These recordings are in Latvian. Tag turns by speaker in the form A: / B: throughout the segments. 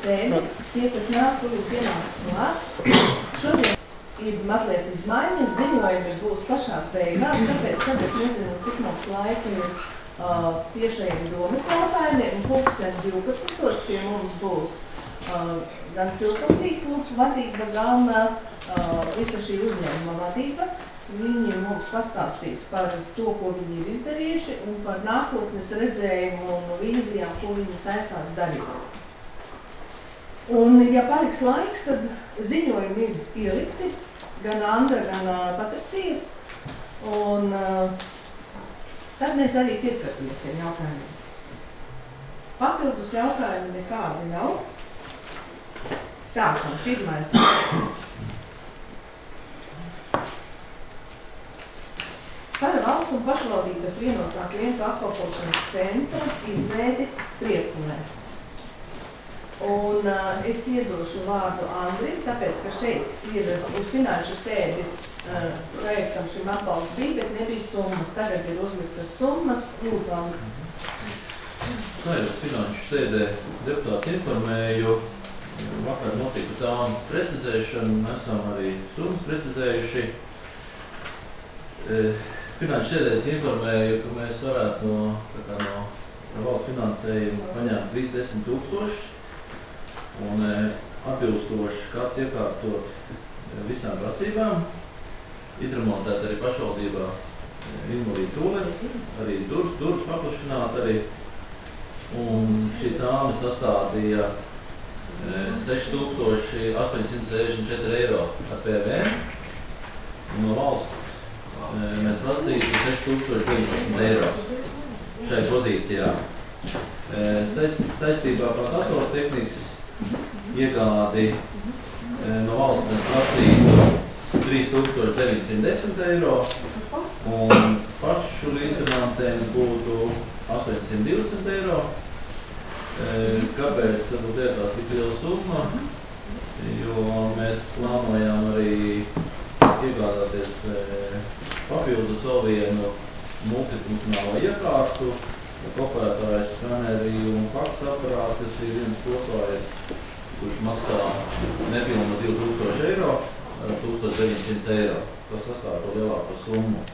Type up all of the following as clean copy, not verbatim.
A: sēdi, tie, kas nāk, tur pienāks klāt. Šodien ir mazliet izmaiņas, ziņojumi būs pašās beigās, tāpēc, kad es nezinu, cik mums laika ir tiešajiem domas jautājumiem, un pulkstens 12. pie mums būs gan siltumtīklu vadība, gan visa šī uzņēmuma vadība. Viņi mums pastāstīs par to, ko viņi ir izdarījuši, un par nākotnes redzējumu un vīzijām, ko viņi taisās darīt. Un, ja paliks laiks, tad ziņojumi ir ielikti, gan Andra, gan Patricijas, un tad mēs arī pieskarsimies tiem jautājumiem. Papildus jautājumi nekādi nav. Sākam, pirmais. Par valsts un pašvaldības vienotā klientu apkalpošanas centra izveidi Priekulē. Un es iedošu vārdu Andrim, tāpēc, ka šeit ir uz finanšu sēdi projektam šim atbalsts bija, bet nebija summas. Tagad ir uzliktas summas. Lūdzu, Andri.
B: Kā jau finanšu sēdē deputāts informēju, vakar notika tām precizēšana, esam arī summas precizējuši. Finanšu sēdēs informēju, ka mēs varētu no valsts finansējuma paņemt 30 000 un atbilstoši kāds iekārtot visām prasībām, izremontēt arī pašvaldībā invalīdu tualeti, arī durvis paplašināt arī, un šī tāme sastādīja 6864 eiro ar PVN, un no valsts mēs prasītu 6019 eiro šai pozīcijā. Saistībā par datortehnikas iegādi no valsts mēs prasītu 3910 eiro un pašu līdzfinansējums būtu 820 eiro. Kāpēc varbūt iekās tik liela summa? Jo mēs plānojām arī iegādāties papildus vēl vienu multifunkcionālo iekārtu, kopētāju skaneri un faksa aparāts, kas ir viens kopā, kurš maksā nepilnu 2000 eiro, 1900 eiro. Tas sastāv to lielāko summu.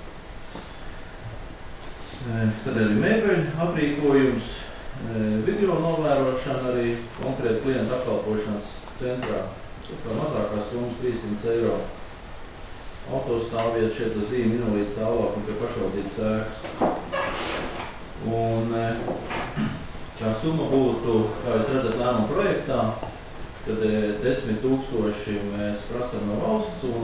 B: Tad arī mēbeļu aprīkojums, video novērošana arī konkrēti klientu apkalpošanas centrā. Tas kā mazākās summas 300 eiro. Autostāvvieta šeit uz zīme invalīdu stāvokli pie pašvaldības ēkas. Un tā summa būtu, kā jūs redzat, lēmuma projektā, kad 10 000 mēs prasam no valsts un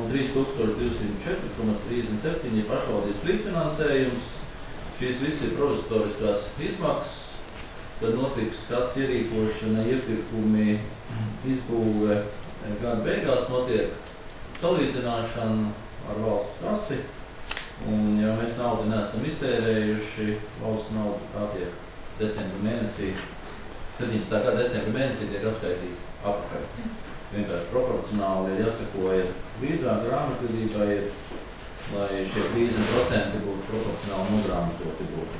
B: 3204,37 ir pašvaldības līdzfinansējums. Šīs visi ir provizoriskas izmaksas, kad notiks kāds ierīkošana, iepirkumi, izbūve, gada beigās notiek salīdzināšana ar valsts kasi, un ja mēs naudu neesam iztērējuši, valsts naudu tā tiek decembra mēnesī, 17. gada decembra mēnesī tiek atskaitīta apakaļ. Vienkārši proporcionāli ir jāsakoja līdzāk grāmatvedībai, lai šie 30% būtu proporcionāli nogrāmatoti būtu.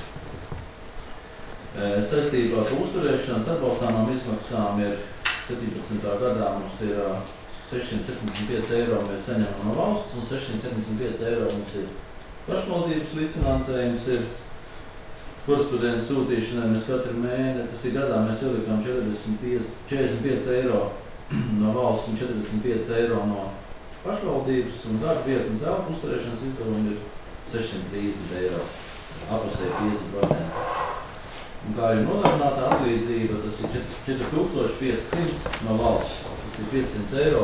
B: Saistībā par uzturēšanas atbalstāmām izmaksām ir 17. gadā mums ir 675 eiro mēs saņemam no valsts un 675 eiro mums ir pašvaldības līdzfinansējums ir korespondences sūtīšanai. Mēs katru mēnesi, tas ir gadā, mēs ielikām 45 eiro no valsts un 45 eiro no pašvaldības un darba vietu un telpu uzturēšanas izdevumi ir 630 eiro, apusēji 50%. Un kā ir nodarbinātā atlīdzība, tas ir 4500 no valsts. Tas ir 500 eiro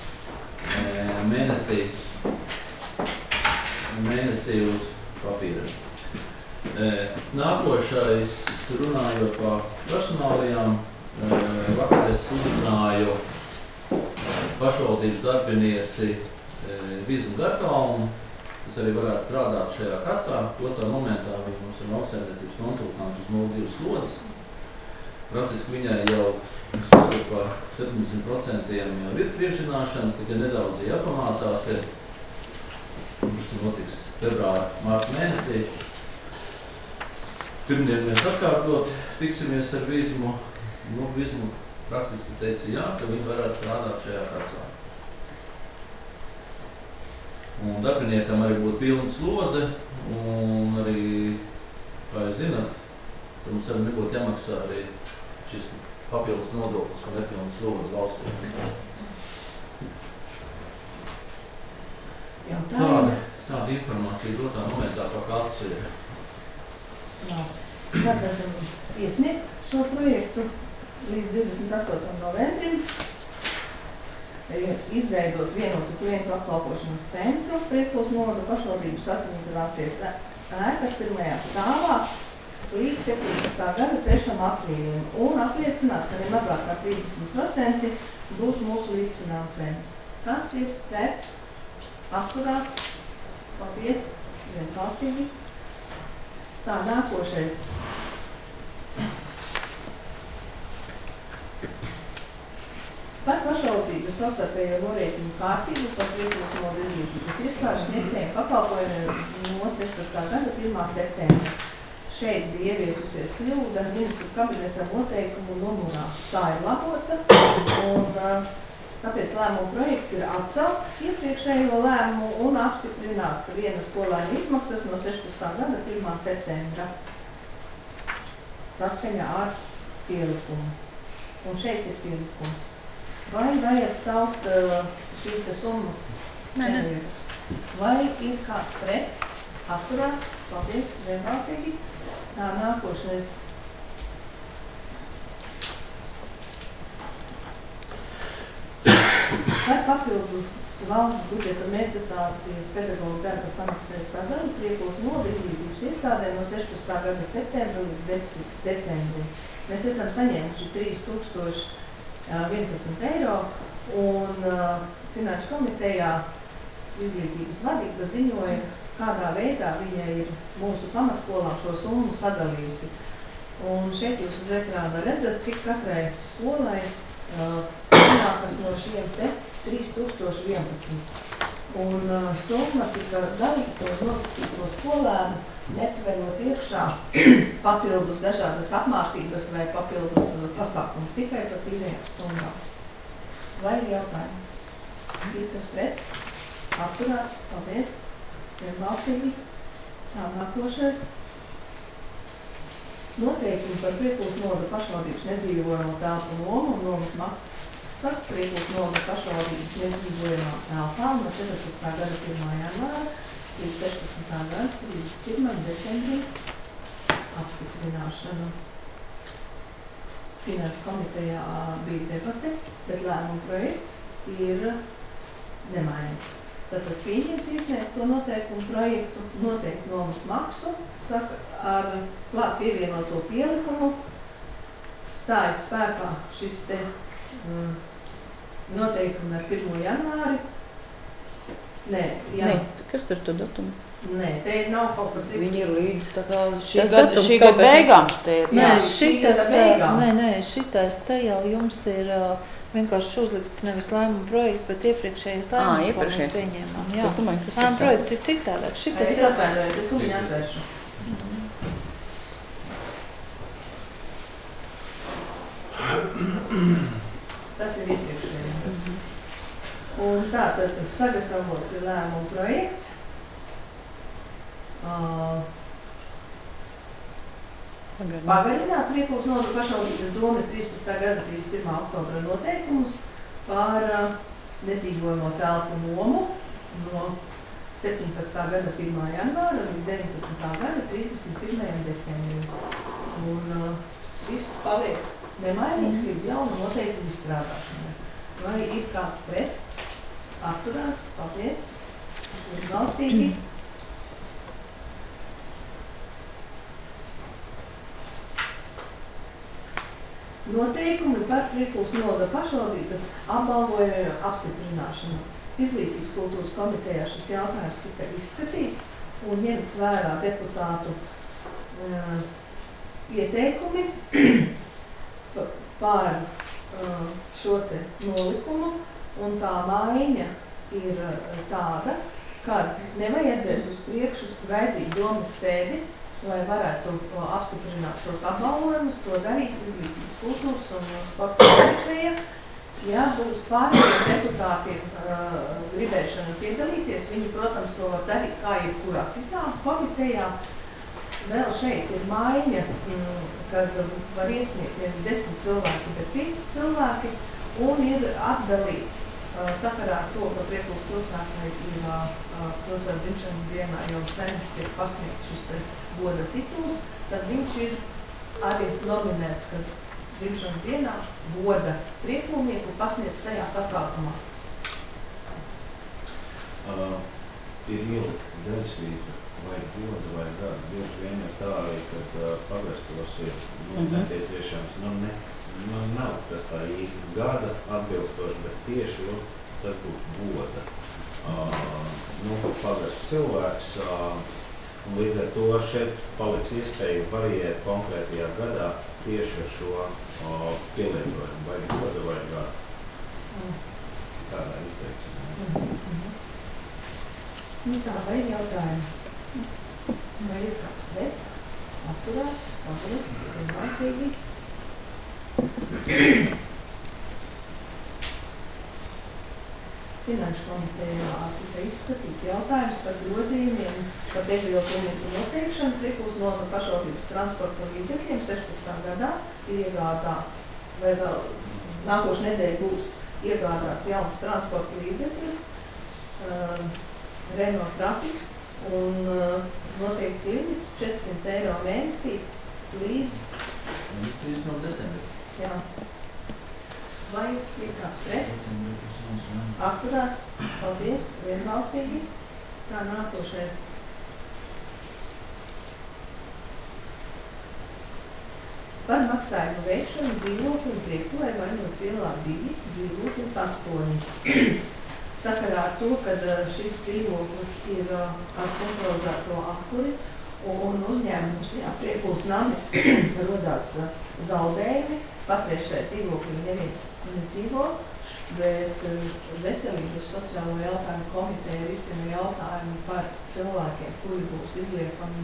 B: mēnesī uz papīra. Nākošais, runājot par personālijām, vakar es uzrunāju pašvaldības darbinieci Vizu Garkalnu, kas arī varētu strādāt šajā kacā. Otrā momentā mums ir lauksaimniecības konsultanti uz 02 slodzes. Praktiski viņai jau par 70% jau ir priekšzināšanas, tikai nedaudz jāpamācās. Tas notiks februāra, mārta mēnesī. Pirmdien mēs atkārtot tiksimies ar Vizmu praktiski teica jā, ka viņi varētu strādāt šajā kacā. Un darbiniekam arī būtu pilna slodze, un arī, kā jūs zināt, ka mums arī nebūtu jāmaksā arī šis papildus nodoklis, ka nepilna slodze valstī. Tāda informācija dotā momentā, kāds ir.
A: Tātad iesniegt šo projektu līdz 28. novembrim, izveidot vienotu klientu apkalpošanas centru Priekulas novada pašvaldības administrācijas ēkas pirmajā stāvā līdz 17. gada 3. aprīlim un apliecināt, ka nemazāk kā 30% būs mūsu līdzfinansējums. Kas ir pret? Atturās? Paldies! Vienbalsīgi. Tā, nākošais. Par pašvaldības savstarpējo norēķinu kārtību par Priekulas novada izglītības iestāžu sniegtajiem pakalpojumiem no 16. gada 1. septembra. Šeit bija ieviesusies kļūda ministru kabineta noteikumu numurā. Tā ir labota, un tāpēc lēmumu projekts ir atcelt iepriekšējo lēmumu un apstiprināt viena skolēna izmaksas no 16. gada 1. septembra saskaņā ar pielikumu. Un šeit ir pielikums. Vai vajag saukt šīs te summas?
C: Nē.
A: Vai ir kāds pret? Atturās? Paldies, vienbalsīgi. Tā, nākošais. Par papildus valsts budžeta mērķotācijas pedagoģu darba samaksai sadaļu Priekulas novada izglītības iestādē no 16. gada septembra līdz decembrim. Mēs esam saņēmuši 3011 eiro un Finanšu komitejā izglītības vadība ziņoja, kādā veidā viņa ir mūsu pamatskolā šo summu sadalījusi. Un šeit jūs uz ekrāna redzat, cik katrai skolai nākas no šiem te 3011. Un summa tika dalīta uz nosacīto skolēnu, netverot iekšā papildus dažādas apmācības vai papildus pasākums, tikai par tīrajām stundām. Vai ir jautājumi? Ir kas pret? Atturās? Paldies! Vienbalsīgi. Tā, nākošais. Noteikumi par Priekulas novada pašvaldības nedzīvojamo telpu nomu un nomas maksas Priekulas novada pašvaldības nedzīvojamā telpā no 14. gada 1. janvāra līdz 16. gada 31. decembrim apstiprināšanu. Finanšu komitejā bija debate, bet lēmuma projekts ir nemainīgs. Tātad pieņemt iesniegt to noteikumu projektu, noteikt nomas maksu, saka, ar klāt pievienoto pielikumu, stājas spēkā šis te noteikumi ar 1. janvāri. Nē,
C: kas tur to datumu?
A: Nē, te nav kaut kas
D: Viņi ir līdz tā kā
C: Tas
D: šī gada beigām.
C: Nē,
D: šitas te jau jums ir vienkārši uzlikts nevis lēmuma projekts, bet iepriekšējais lēmums, ko mēs pieņēmām. Jā, lēmuma projekts ir citādāk.
A: Es atvainojos, es tūlīt atvēršu. Tas ir iepriekšējais. Un tātad sagatavots ir lēmuma projekts. Pagarināt Priekulas novada pašvaldības domes 13. gada 31. oktobra noteikumus par nedzīvojamo telpu nomu no 17. gada 1. janvāra līdz 19. gada 31. decembrim. Un viss paliek nemainīgs līdz jaunu noteikumu izstrādāšanai. Vai ir kāds pret? Atturās? Paldies! Vienbalsīgi. Noteikumi par Priekulas novada pašvaldības apbalvojumiem apstiprināšanu. Izglītības kultūras komitejā šis jautājums tika izskatīts un ņemts vērā deputātu ieteikumi par šo te nolikumu, un tā maiņa ir tāda, ka nevajadzēs uz priekšu gaidīt domas sēdi, lai varētu apstiprināt šos apbalvojumus, to darīs Izglītības, kultūras un sporta komiteja. Ja būs pārējiem deputātiem gribēšana piedalīties, viņi, protams, to var darīt kā jebkurā citā komitejā. Vēl šeit ir maiņa, kad var iesniegt 10 cilvēki, bet 5 cilvēki, un ir atdalīts sakarā ar to, ka Priekulas pilsētai ir pilsētas dzimšanas dienā jau sen tiek pasniegts šis goda tituls, tad viņš ir arī nominēts, kad dzimšanas dienā goda priekulnieku pasniedz tajā pasākumā.
E: Ir ielikt daļsvīta vai goda vai gada. Bieži vien ir tā arī, kad pagastos ir nepieciešams, nav tas tā īsti gada atbilstoši, bet tieši tas būtu goda. Pagasts cilvēks, un līdz ar to šeit paliks iespēja variēt konkrētajā gadā tieši ar šo pielietojumu, vai goda vai gada. Tādā izteiksmē.
A: Tā, vai ir jautājumi? Vai ir kāds pret? Atturās? Paldies? Vienbalsīgi? Finanšu komitejā tika izskatīts jautājums par grozījumiem par degvielas limitu noteikšanu Priekulas novada pašvaldības transporta līdzekļiem 16. gadā ir iegādāts, vai vēl nākošu nedēļu būs iegādāts jauns transporta līdzekļus, Renault Trafiks, un noteikts limits 400 eiro mēnesī līdz
B: 3. decembrim.
A: Jā. Vai ir kāds pret? Atturās? Paldies, vienbalsīgi. Tā, nākošais. Par maksājumu veikšanu dzīvokļu Priekulē Vainots ielā 2, dzīvoklis 8. Sakarā ar to, kad šis dzīvoklis ir ar centralizēto apkuri un uzņēmums, Priekulas nami rodās zaudējumi, patreiz šajā dzīvoklī neviens nedzīvo, bet veselības sociālo jautājumu komiteja risina jautājumu par cilvēkiem, kuri būs izliekami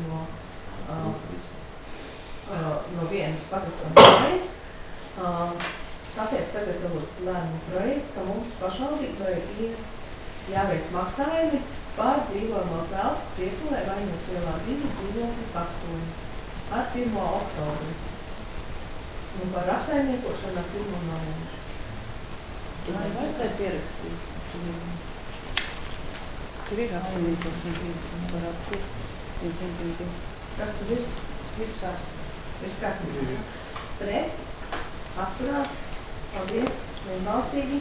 A: no vienas pagasta mājas. Tāpēc sagatavots lēmumu projekts, ka mums pašvaldībai ir jāveic maksājumi par dzīvojamo telpu Priekulē Vainots ielā 2, dzīvoklis 8 ar 1. oktobri. Un par apsaimniekošanu ar 1. novembri.
C: Tur nevajadzētu ierakstīt. Tur ir apsaimniekošana par apkuru.
A: Kas tur ir? Vispār. Pret? Atturās? Paldies, vienbalsīgi.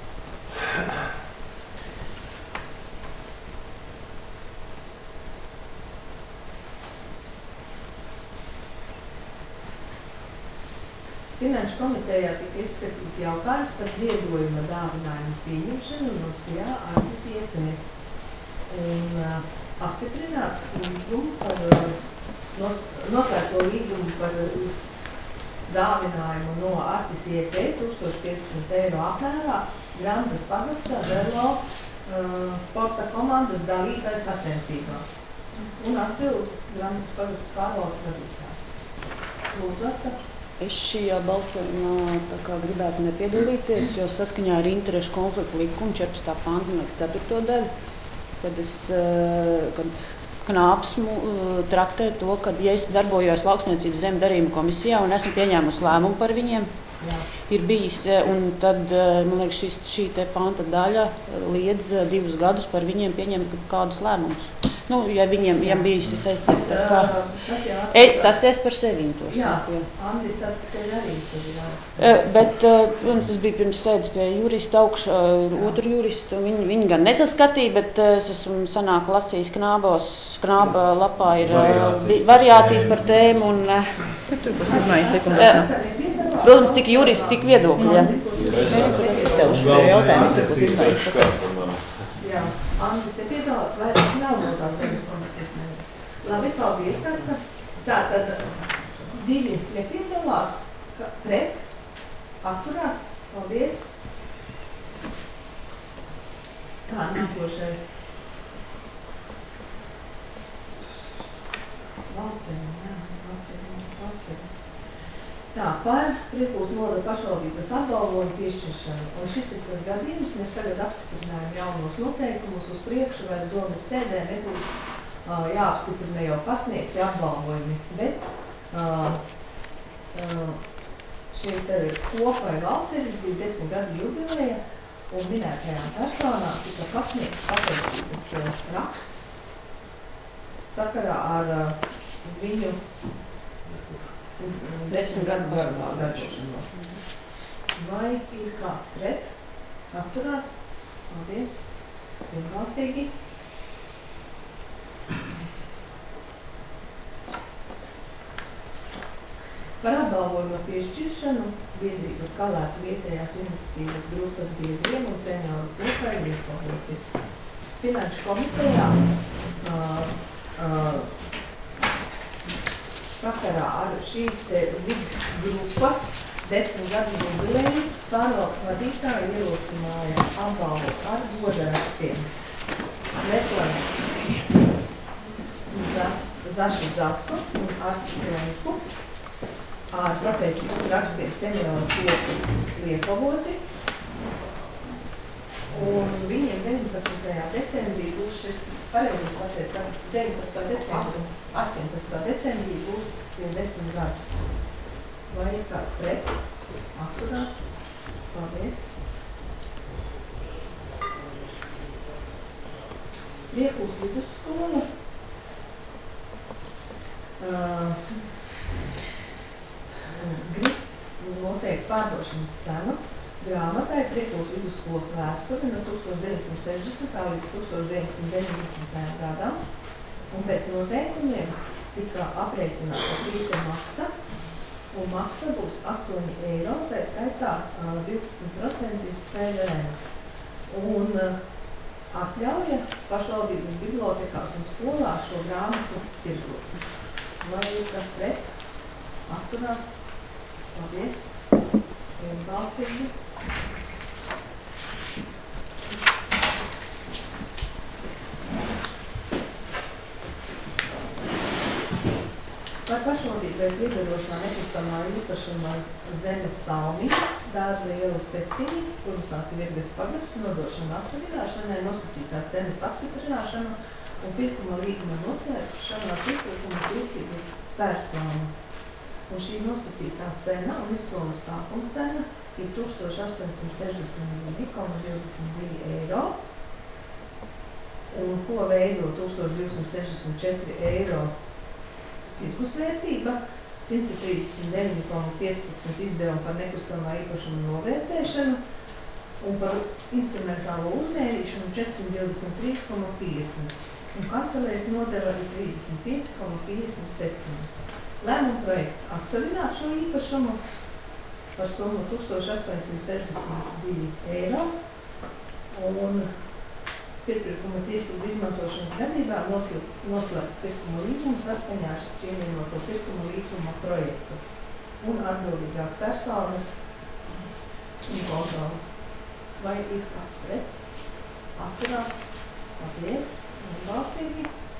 A: Finanšu komitejā tika izskatīts jautājums par ziedojuma dāvinājumu pieņemšanu no SIA Artis IEP un apstiprināt līgumu par noslēgto līgumu par dāvinājumu no Artis IEP 1500 eiro apmērā Grandas pagastā velo sporta komandas dalībai sacensībās un atbild Grandas pagasta pārvaldes vadītājs. Lūdzu, Arta.
C: Es šajā balsojumā tā kā gribētu nepiedalīties, jo saskaņā ar interešu konfliktu likumu 14. pantu 4. daļu, kad Knāps traktē to, ka ja es darbojos lauksniecības zemi darījuma komisijā un esmu pieņēmusi lēmumu par viņiem, ir bijis, un tad, man liekas, šī te panta daļa liedz 2 gadus par viņiem pieņemt kādus lēmumus. Ja viņiem bijis saistība ar kā. Tas es par sevi to saku.
A: Andi, tad tev arī tur jāraksta.
C: Bet, protams, es biju pirms sēdes pie jurista augšā, otru juristu. Viņi gan nesaskatīja, bet es esmu sanāk lasījis Knāba lapā ir variācijas par tēmu.
F: Tur būs izmaiņas likumdošanā.
C: Protams, tik juristi, tik viedokļi.
F: Celšu šo jautājumu, tur būs izmaiņas.
A: Jā, Andris te piedalās, vairāk nav no tās zemes komisijas nevis. Labi, paldies, Arta. Tātad 2 nepiedalās, pret, atturās, paldies. Tā, nākošais. Valcēni. Tā, par Priekūlas novada pašvaldības apbalvojumu piešķiršanu. Un šis ir tas gadījums, mēs tagad apstiprinājam jaunos noteikumus uz priekšu, vairs domas sēdē nebūs jāapstiprina jau pasniegti apbalvojumi, bet šeit arī Kopai Valceris bija 10 gadu jubileja, un minētajām personām tika pasniegts pateicības raksts sakarā ar viņu 10 gadu darbošanos. Vai ir kāds pret? Atturās? Paldies. Vienbalsīgi. Par apbalvojumu piešķiršanu biedrības Kalētu vietējās iniciatīvas grupas biedriem un senioru Kopai Liepavoti. Finanšu komitejā sakarā ar šīs te ZIG grupas 10 gadu jubileju pārvaldes vadītāju ierosināja apbalvot ar goda rakstiem Svetlanu Zaši Zasu un Artu Krenku, ar pateicības rakstiem senioru Kopu Liepavoti. Un viņiem 19. decembrī būs šis, pareizes pateicat, 19. decembrī, 18. decembrī būs tie 10 gadi. Vai ir kāds pret? Atturās? Paldies. Priekūlas vidusskola. Grib noteikt pārdošanas cenu grāmatai Priekūlas vidusskolas vēsturi no 1960. līdz 1990. gadam, un pēc noteikumiem tika aprēķināta šī te maksa, un maksa būs 8 eiro, tā skaitā 12% PVN. Un atļauja pašvaldības bibliotekās un skolās šo grāmatu tirgot. Vai ir kas pret? Atturās? Paldies. Vienbalsīgi. Par pašvaldībai piederošā nekustamā īpašuma zemes salmiņa, Dārza iela 7, Kurmsāka Virgas pagasts, nodošana atsavināšanai, nosacītās zemes apstiprināšanu un pirkuma līguma noslēgšanu ar pirkuma tiesību personu. Un šī nosacītā cena un izsoles sākuma cena ir 1862,22 eiro, un ko veido 1264 eiro tirgusvērtība, 139,15 izdevumi par nekustamā īpašuma novērtēšanu un par instrumentālo uzmērīšanu 423,50 un kancelēs nodeva ir 35,57. Lēmuma projekts atsavināt šo īpašumu par summu 1862 eiro un pirkuma tiesību izmantošanas gadībā noslēgt pirkuma līgumu saskaņā ar pievienoto pirkuma līguma projektu un atbildīgās personas un kontroli. Vai ir kāds pret? Atturās? Paldies. Vienbalsīgi.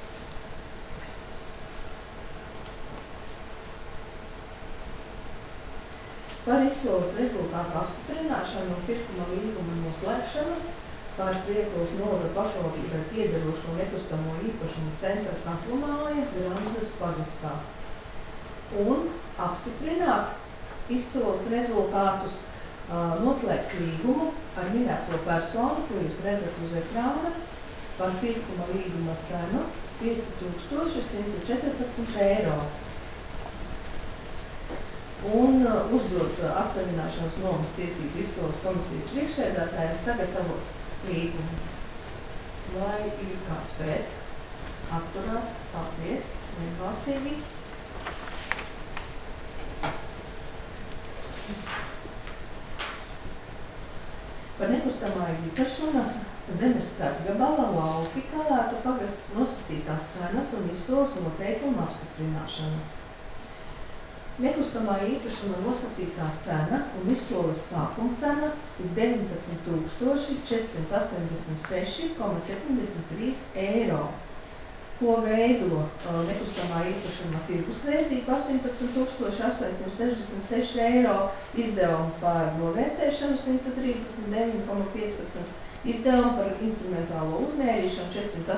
A: Par izsoles rezultātu apstiprināšanu un pirkuma līguma noslēgšanu par Priekūlas novada pašvaldībai piederošo nekustamo īpašumu centra Katlumāja Grandas pagastā un apstiprināt izsoles rezultātus, noslēgt līgumu ar minēto personu, ko jūs redzat uz ekrāna, par pirkuma līguma cenu 5114 eiro. Un uzdot atsavināšanas nomas tiesību izsoles komisijas priekšsēdētāja sagatavot līgumu. Vai ir kāds pret? Atturās? Paldies. Vienbalsīgi. Par nekustamā īpašuma zemes starpgabala lauki Kalētu pagasts nosacītās cenas un izsoles noteikumu apstiprināšanu. Nekustamā īpašuma nosacītā cena un izsoles sākuma cena ir 19 486,73 eiro. ko veido nekustamā īpašuma tirgusvērtība 18,866 eiro, izdevumi par novērtēšanu 139,15, izdevumi par instrumentālo uzmērīšanu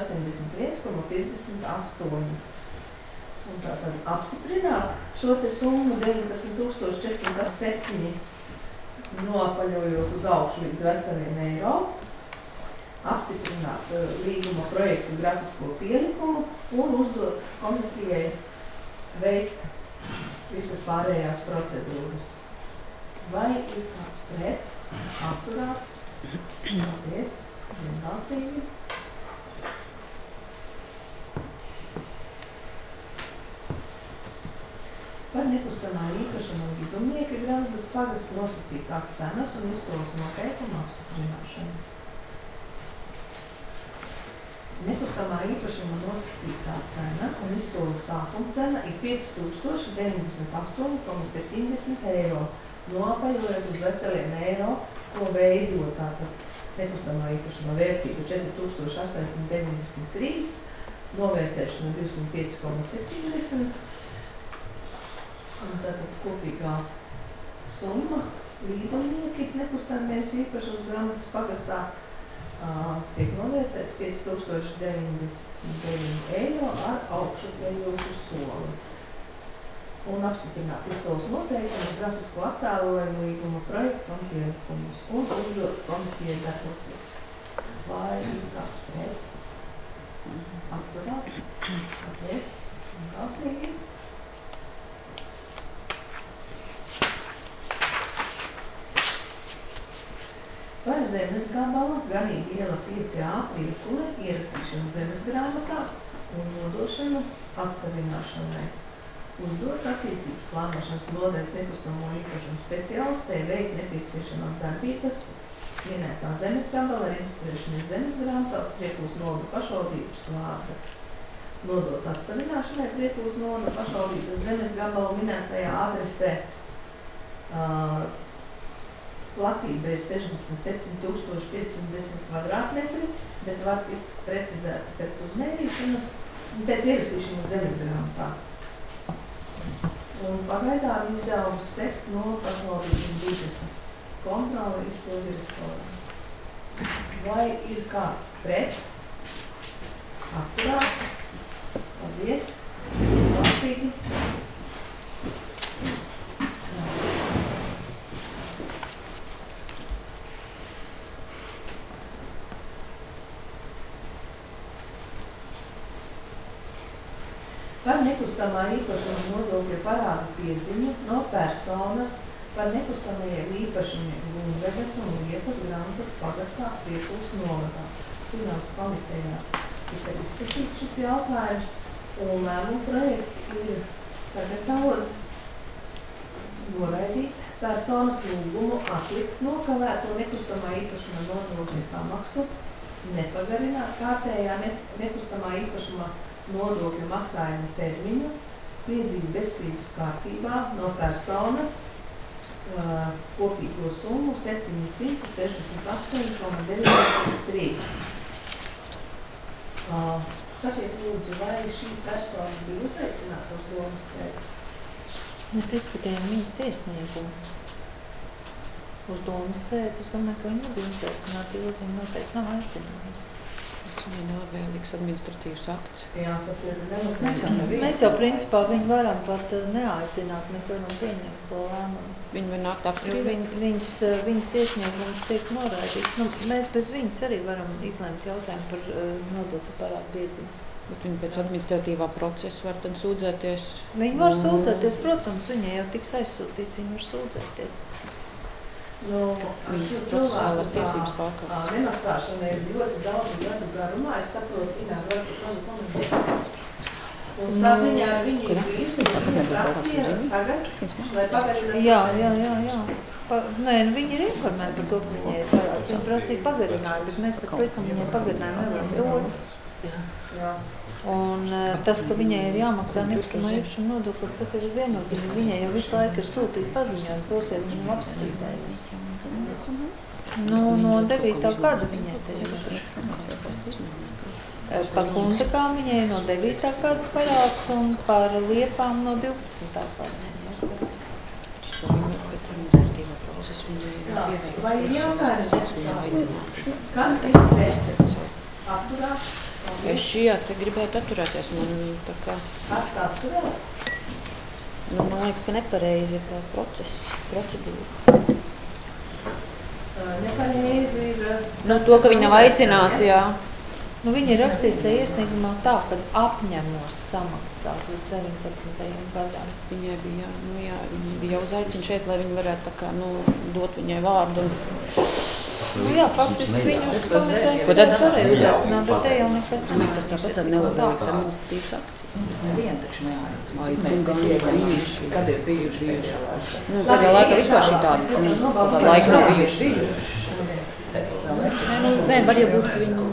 A: 481,58. Un tātad apstiprināt šo te summu 19,407 noapaļojot uz augšu līdz veseliem eiro, apstiprināt līguma projektu grafisko pielikumu un uzdot komisijai veikt visas pārējās procedūras. Vai ir kāds pret, atturās? Paldies, vienbalsīgi. Par nekustamā īpašuma līgumnieka Gramsdas pagasts nosacītās cenas un izsoles noteikumu apstiprināšanu. Nekustamā īpašuma nosacītā cena un izsoles sākuma cena ir 5098,70 eiro, noapaļojot uz veseliem eiro, ko veido tātad nekustamā īpašuma vērtība 4893, novērtēšana 205,70, un tātad kopīgā summa līdumnieki nekustamais īpašums Gramsdas pagastā tiek novērtēts 5099 eiro ar augšupejošu soli. Un apstiprināt izsoles noteikumus, grafisko attēlojumu, līguma projektu un pielikumus un uzdot komisijai darboties. Vai ir kāds pret? Atturās? Paldies. Galsīgi. Par zemes gabala Ganīga iela 5A priekule ierakstīšanu zemes grāmatā un nodošanu atsavināšanai. Uzdot attīstības plānošanas nodaļas nekustamo īpašumu speciālistei veikt nepieciešamās darbības minētā zemes gabala reģistrēšanas zemes grāmatā uz Priekulas novada pašvaldības vārda. Nodot atsavināšanai Priekulas novada pašvaldības zemes gabala minētajā adresē. Platība ir 67,510 kvadrātmetri, bet var tikt precizēta pēc uzmērīšanas un pēc ierakstīšanas zemes grāmatā. Un pagaidām izdevums sekt no pašvaldības budžeta. Kontrole izpildirektorā. Vai ir kāds pret? Atturās? Paldies. Valstīgi. Par nekustamā īpašuma nodokļa parādu piedziņu no personas par nekustamajiem īpašumiem Gunvedas un Liepas Grantas pagastā Priekulas novadā. Finanses komitejā tika izskatīts šis jautājums, un lēmuma projekts ir sagatavots noraidīt personas lūgumu atlikt nokavēto nekustamā īpašuma nodokļa samaksu, nepagarināt kārtējā nekustamā īpašuma nodokļu maksājuma termiņu, piedzīvi bezstrīdus kārtībā no personas kopīgo summu 768,93. Sakiet lūdzu, vai šī persona bija uzaicināta uz domas sēdi?
D: Mēs izskatījām viņas iesniegumu uz domas sēdi. Es domāju, ka viņa nebija uzaicināta, jo viņa noteikti nav aicinājusi.
C: Tas ir nelabvēlīgs administratīvs akts.
A: Jā, tas ir
D: Mēs jau principā viņu varam pat neaicināt, mēs varam pieņemt to lēmumu.
C: Viņi var nākt apstrīdēt?
D: Viņas iesniegums tiek noraidīts. Mēs bez viņas arī varam izlemt jautājumu par nodokļu parādu piedziņu.
C: Bet viņi pēc administratīvā procesa var tad sūdzēties?
D: Viņi var sūdzēties, protams, viņai jau tiks aizsūtīts, viņi var sūdzēties.
C: Viņas procesālās tiesības pārkāpt.
A: Nemaksāšana ir ļoti daudz gadu garumā, es saprotu, Inār, varbūt mazu komentēt. Un saziņā ar viņu ir bijusi, viņa prasīja tagad, lai pagarinātu.
D: Jā. Nē, viņi ir informēti par to, ka viņai ir parāds. Viņa prasīja pagarinājumu, bet mēs pēc likuma viņai pagarinājumu nevaram dot.
A: Jā.
D: Un tas, ka viņai ir jāmaksā nekustamā īpašuma nodoklis, tas ir viennozīmīgi. Viņai jau visu laiku ir sūtīti paziņojums, dosiet viņu apstrīdēt. No 9. gada viņai te ir. Par Kuntakām viņai no 9. gada parāds un par Liepām no 12. gada.
A: Vai ir jautājums deputāti? Kas ir pret? Atturās?
C: Es šajā te gribētu atturēties. Man tā kā...
A: Kas atturās?
C: Nu, man liekas, ka nepareizi ir tā procedūra.
A: Nepareizi ir...
C: Nu, to, ka viņi nav aicināti, jā.
D: Nu, viņi ir rakstījis tajā iesniegumā tā, ka apņemos samaksāt līdz 19. gadam.
C: Viņai bija, viņa bija uzaicina šeit, lai viņi varētu tā kā, dot viņai vārdu.
D: Nu jā, faktiski viņu uz komitejas varēja uzaicināt, bet te jau nekas nav.
C: Tas tāpēc nelabāks administratīvs akts.
F: Nevienu taču neaicina. Cik mēs te tiek bijuši, kad ir bijuši pēdējā laikā?
C: Nu, pēdējā laikā vispār šī tāda laika nav bijuši. Nē, var jau būt, ka viņi...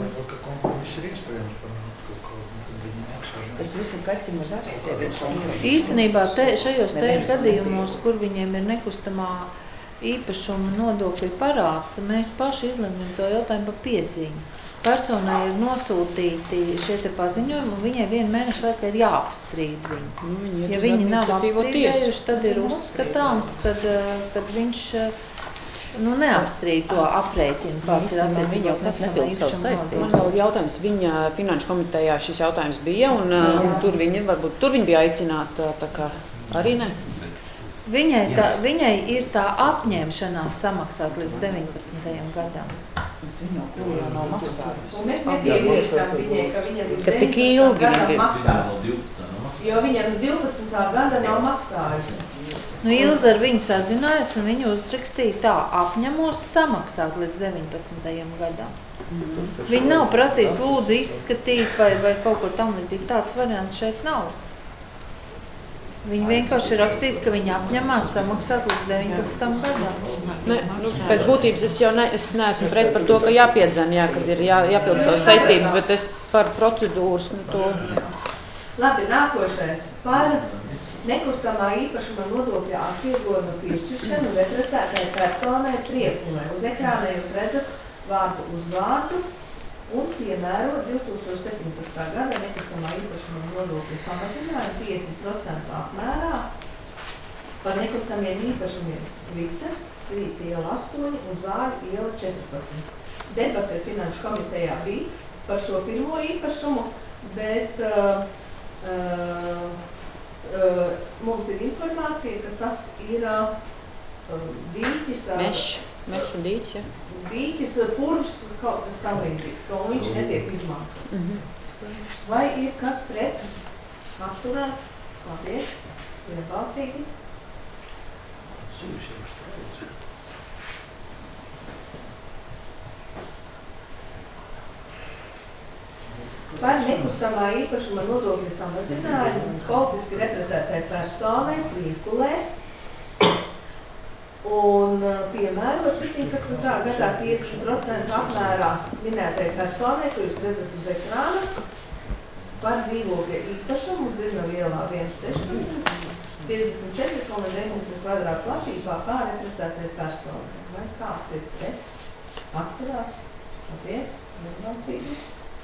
F: Tas viss ir kaķim uz astes.
D: Īstenībā šajos te gadījumos, kur viņiem ir nekustamā īpašuma nodokļu parāds, mēs paši izlemjam to jautājumu par piedziņu. Personai ir nosūtīti šie te paziņojumi, un viņai 1 mēneša laikā ir jāapstrīd viņu. Ja viņi nav apstrīdējuši, tad ir uzskatāms, kad viņš neapstrīd to aprēķinu, kāds ir attiecībās nekustamā īpašuma nodokļu.
C: Man vēl jautājums, viņa finanšu komitejā šis jautājums bija, un tur viņi bija aicināti, tā kā arī ne?
D: Viņai ir tā apņemšanās samaksāt līdz 19. gadam.
F: Viņa jau nav maksājusi.
A: Un mēs nepieviestam viņai, ka viņa līdz 19. gadam maksās. Jo viņa 12. gada nav maksājusi.
D: Ilza ar viņu sazinājās un viņu uzrakstīja tā, apņemos samaksāt līdz 19. gadam. Viņa nav prasījis lūdzu izskatīt vai kaut ko tam līdzīgi. Tāds variants šeit nav. Viņi vienkārši ir rakstījis, ka viņi apņemās samaksāt līdz 19. gadam.
C: Ne, pēc būtības es neesmu pret par to, ka jāpiedzen, kad ir jāpild savas saistības, bet es par procedūras to...
A: Labi, nākošais. Par nekustamā īpašuma nodokļa atvieglojumu piešķiršanu represētai personai Priekulē. Uz ekrāna jūs redzat vārdu uz vārdu un piemēro 2017. gada nekustamā īpašuma nodokļa samazinājumu 50% apmērā par nekustamiem īpašumiem Vitas, Rīt iela 8 un Zāļu iela 14. Debate Finanšu komitejā bija par šo pirmo īpašumu, bet mums ir informācija, ka tas ir dīķis
C: Mešu dīķis, ja?
A: Dīķis, purvs, kaut kas tam līdzīgs, ka viņš netiek izmantot. Vai ir kas pret? Atturās? Paldies. Vienbalsīgi. Par nekustamā īpašuma nodokļa samazinājumu politiski represētai personai Priekulē un piemērot 17. gadā 50% apmērā minētai personai, ko jūs redzat uz ekrāna, par dzīvokļa īpašumu Dzirnavu ielā 116, 54,90 kvadrātu platībā kā represētai personai. Vai kāds ir pret? Atturās? Paldies. Vienbalsīgi.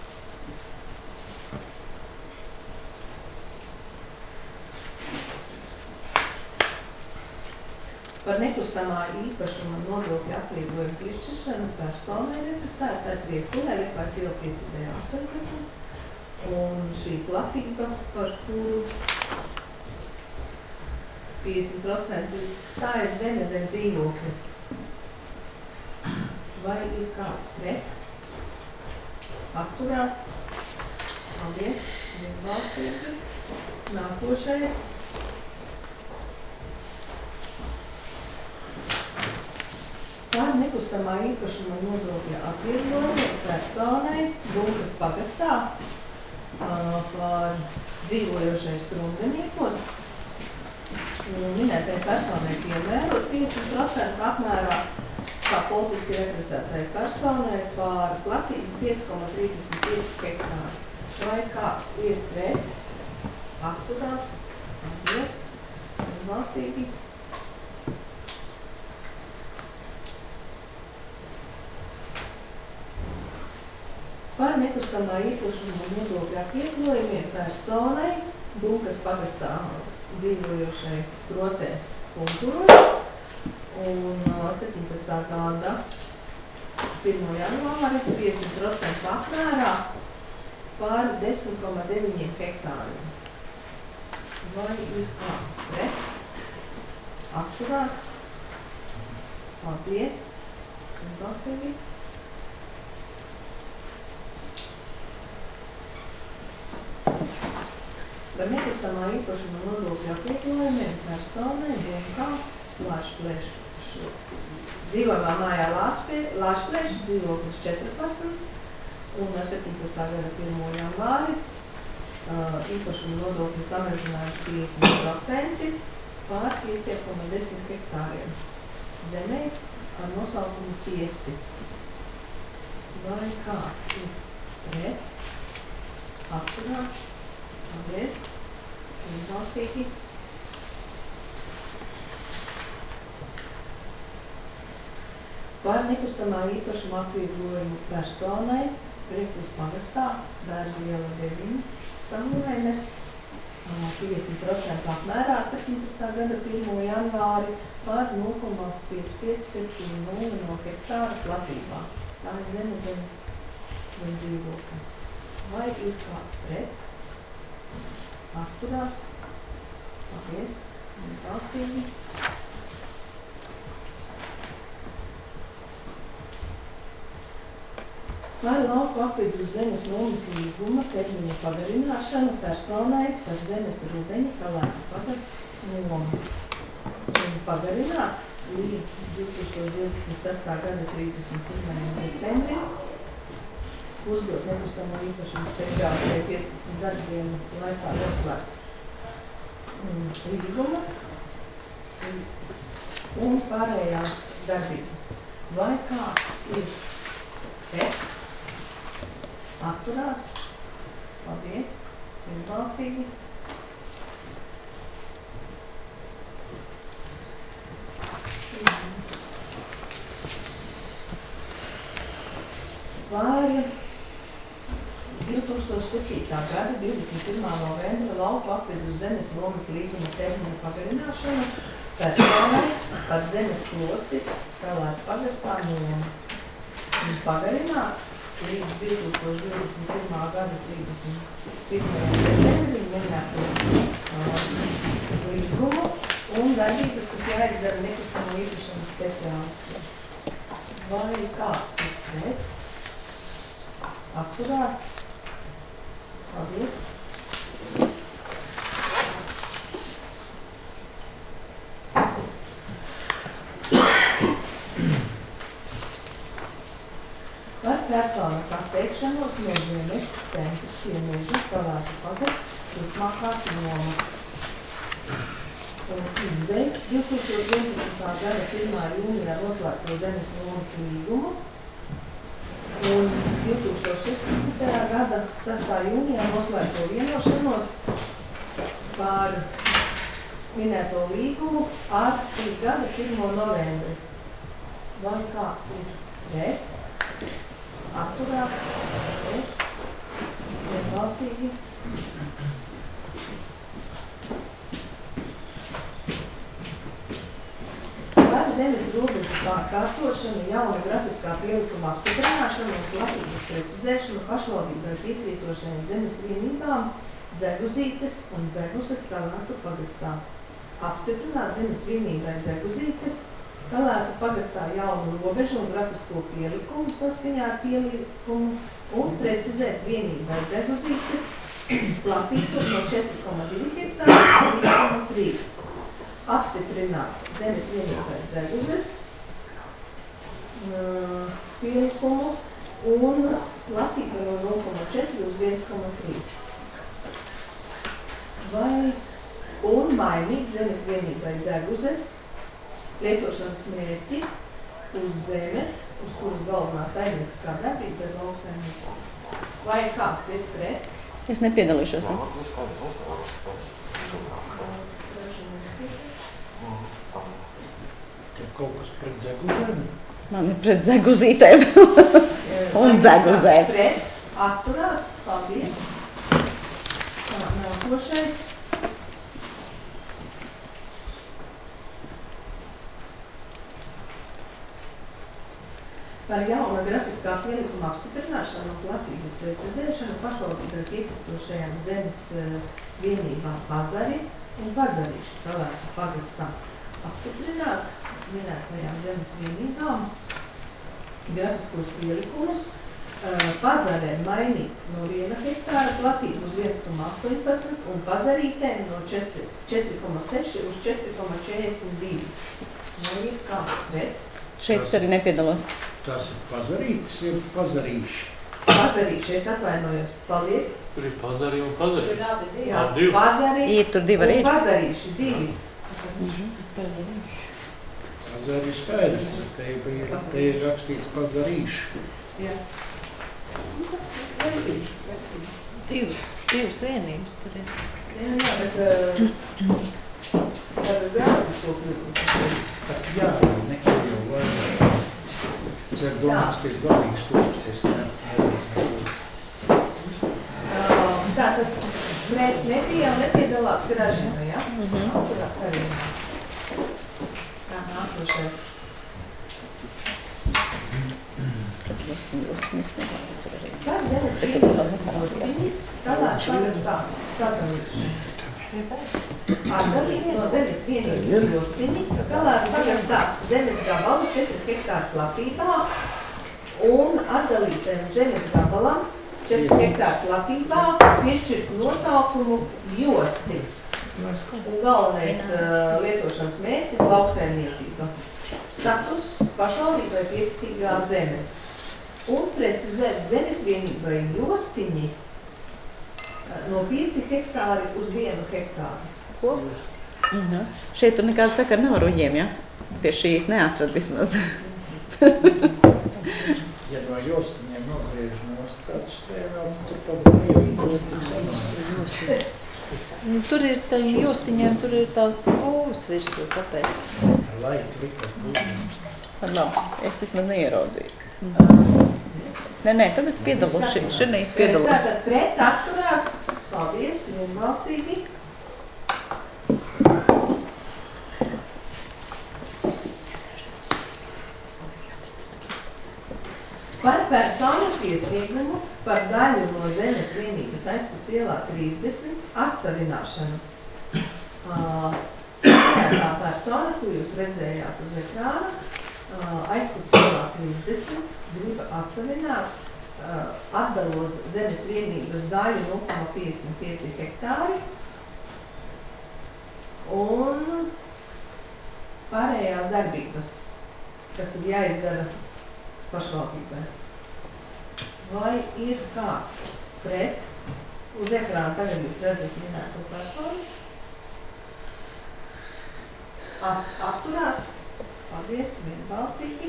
A: Par nekustamā īpašuma nodokļa atvieglojumu piešķiršanu personai represētai Priekulē, Liepājas iela 5D18, un šī platība, par kuru 50% tā ir zeme zem dzīvokļa. Vai ir kāds pret? Atturās? Paldies. Vienbalsīgi. Nākošais. Par nekustamā īpašuma nodokļa atvieglojumu personai Dunkas pagastā par dzīvojošais Strundeniekos minētai personai piemērot 50% apmērā kā politiski represētai personai par platību 5,35 hektāru. Vai kāds ir pret? Atturās? Paldies. Vienbalsīgi. par nekustamā īpašuma nodokļa atvieglojumiem personai Dunkas pagastā dzīvojošai Grotē Punturos un 17. gada 1. janvāri 50% apmērā par 10,9 hektāriem. Vai ir kāds pret? Atturās? Paldies! Balsīgi! Par nekustamā īpašuma nodokļa atvieglojumiem personai Dunkā Lāšplešu dzīvojamā mājā Lāšplešu dzīvoklis 14 un 17. gada 1. janvāri īpašuma nodokļa samazinājums 50% pār 5,10 hektāriem zemē ar nosaukumu Tiesti. Vai kāds ir pret? Atturās? Paldies! Vienbalsīgi! Par nekustamā īpašuma atvieglojumu personai Preklis pagastā Bērzu iela 9 Samulaine 50% apmērā 17. gada 1. janvāri par 0,5570 no hektāra platībā. Tā ir zeme zem dzīvokļa. Vai ir kāds pret? Atturās? Paldies! Vienbalsīgi! Par lauku apvidus zemes nomas līguma termiņa pagarināšanu personai par zemes rudeņa Kalētu pagasts nomu. Un pagarināt līdz 2026. gada 31. decembrim, uzdot nekustamo īpašumu speciāli 15 darbienu laikā noslēgt līgumu un pārējās darbības. Vai kāds ir pret? Atturās? Paldies! Vienbalsīgi! Par 2007. gada 21. novembra lauku apvidus zemes nomas līguma termiņa pagarināšanu personai par zemes plosti Kalētu pagastā nomu. Un pagarināt līdz 2021. gada 31. decembrim minēto līgumu un darbības, kas jāizdara nekustamo īpašumu speciālistiem. Vai kāds ir pret? Atturās? Paldies! Par personas atteikšanos no zemes centrs pie meža Kalētu pagasts turpmākās nomas. Un izbeigt 2011. gada 1. jūnijā noslēgto zemes nomas līgumu un 2016. gada 6. jūnijā noslēgto vienošanos par minēto līgumu ar šī gada 1. novembri. Vai kāds ir pret? Atturās? Paldies! Vienbalsīgi! Par zemes robežu pārkārtošanu, jauna grafiskā pielikuma apstiprināšanu un platības precizēšanu pašvaldībai piekrītošajām zemes vienībām Dzeguzītes un Dzeguses Kalētu pagastā. Apstiprināt zemes vienībai Dzeguzītes Kalētu pagastā jaunu robežu un grafisko pielikumu saskaņā ar pielikumu un precizēt vienībai Dzeguzītes platību no 4,2 hektāru līdz 3. Apstiprināt zemes vienībai Dzeguzes pielikumu un platību no 0,4 uz 1,3. Un mainīt zemes vienībai Dzeguzes lietošanas mērķi uz zeme, uz kuras galvenā saimnieciskā darbība ir lauksaimniecība. Vai kāds ir pret?
C: Es nepiedalīšos. Ne?
G: Tev kaut kas pret Dzeguzēm?
C: Man ir pret Dzeguzītēm un Dzeguzēm.
A: Pret? Atturās. Paldies. Tā, nākošais. Par jauna grafiskā pielikuma apstiprināšanu un platības precizēšanu pašvaldībai piekritošajām zemes vienībām Pazari un Pazarīši Kalētu pagastā apstiprināt minētajām zemes vienībām grafiskos pielikumus, Pazarē mainīt no 1 hektāra platību uz 1,18 un Pazarītēm no 4,6 uz 4,42. Vai ir kāds pret?
C: Šeit arī nepiedalos.
G: Tas ir Pazarītis, ir Pazarīši.
A: Pazarīši, es atvainojos. Paldies.
H: Tur ir Pazari un Pazari.
A: Jā, Pazari
C: Tur divi arī
A: un
C: ir.
A: Pazarīši, divi.
G: Pazari ir skaidrs, bet te ir rakstīts Pazarīši.
A: Jā.
D: Divas vienības tur ir.
A: Jā, bet ar grāfisko kļūdu.
G: Jā, neko jau vajag. Cer domās, ka es galīgi stūksies, neredz neko.
A: Tātad nepiedalās Gražina, ja? Atturās arī. Tā, nākošais. Par zemes vienības jostiņi Kalētu pagastā sadalīšanu. Atdalīt no zemes vienības jostiņi Kalētu pagastā zemes gabalu 4 hektāru platībā un atdalītiem zemes gabalam 4 hektāru platībā piešķirt nosaukumu jostiņas. Un galvenais lietošanas mērķis lauksaimniecība. Status pašvaldībai piekritīgā zeme. Un precizēt zemes vienībai jostiņi no 5 hektāri uz 1 hektāru.
C: Ko? Šeit tur nekāda sakara nav ar uģiem, ja? Pie šīs neatrad vismaz.
G: Ja no jostiņiem nogriež nost kādu strēvā, tur tāda neivība.
D: Tur ir tajiem jostiņiem, tur ir tās būvas virsū, tāpēc.
G: Lai tur ir kaut būvums.
C: Labi, es vismaz neieraudzīju. Nē, tad es piedalos, šodien es piedalos.
A: Tātad pret atturās, paldies, vienbalsīgi. Par personas iesniegumu par daļu no zemes vienības Aizputs ielā 30 atsavināšanu. Tā persona, ko jūs redzējāt uz ekrāna, Aizputs ielā 30 grib atsavināt, atdalot zemes vienības daļu 0,55 hektāri un pārējās darbības, kas ir jāizdara pašvaldībai. Vai ir kāds pret? Uz ekrāna tagad jūs redzat minēto personu. Atturās. Paldies, vienbalsīgi.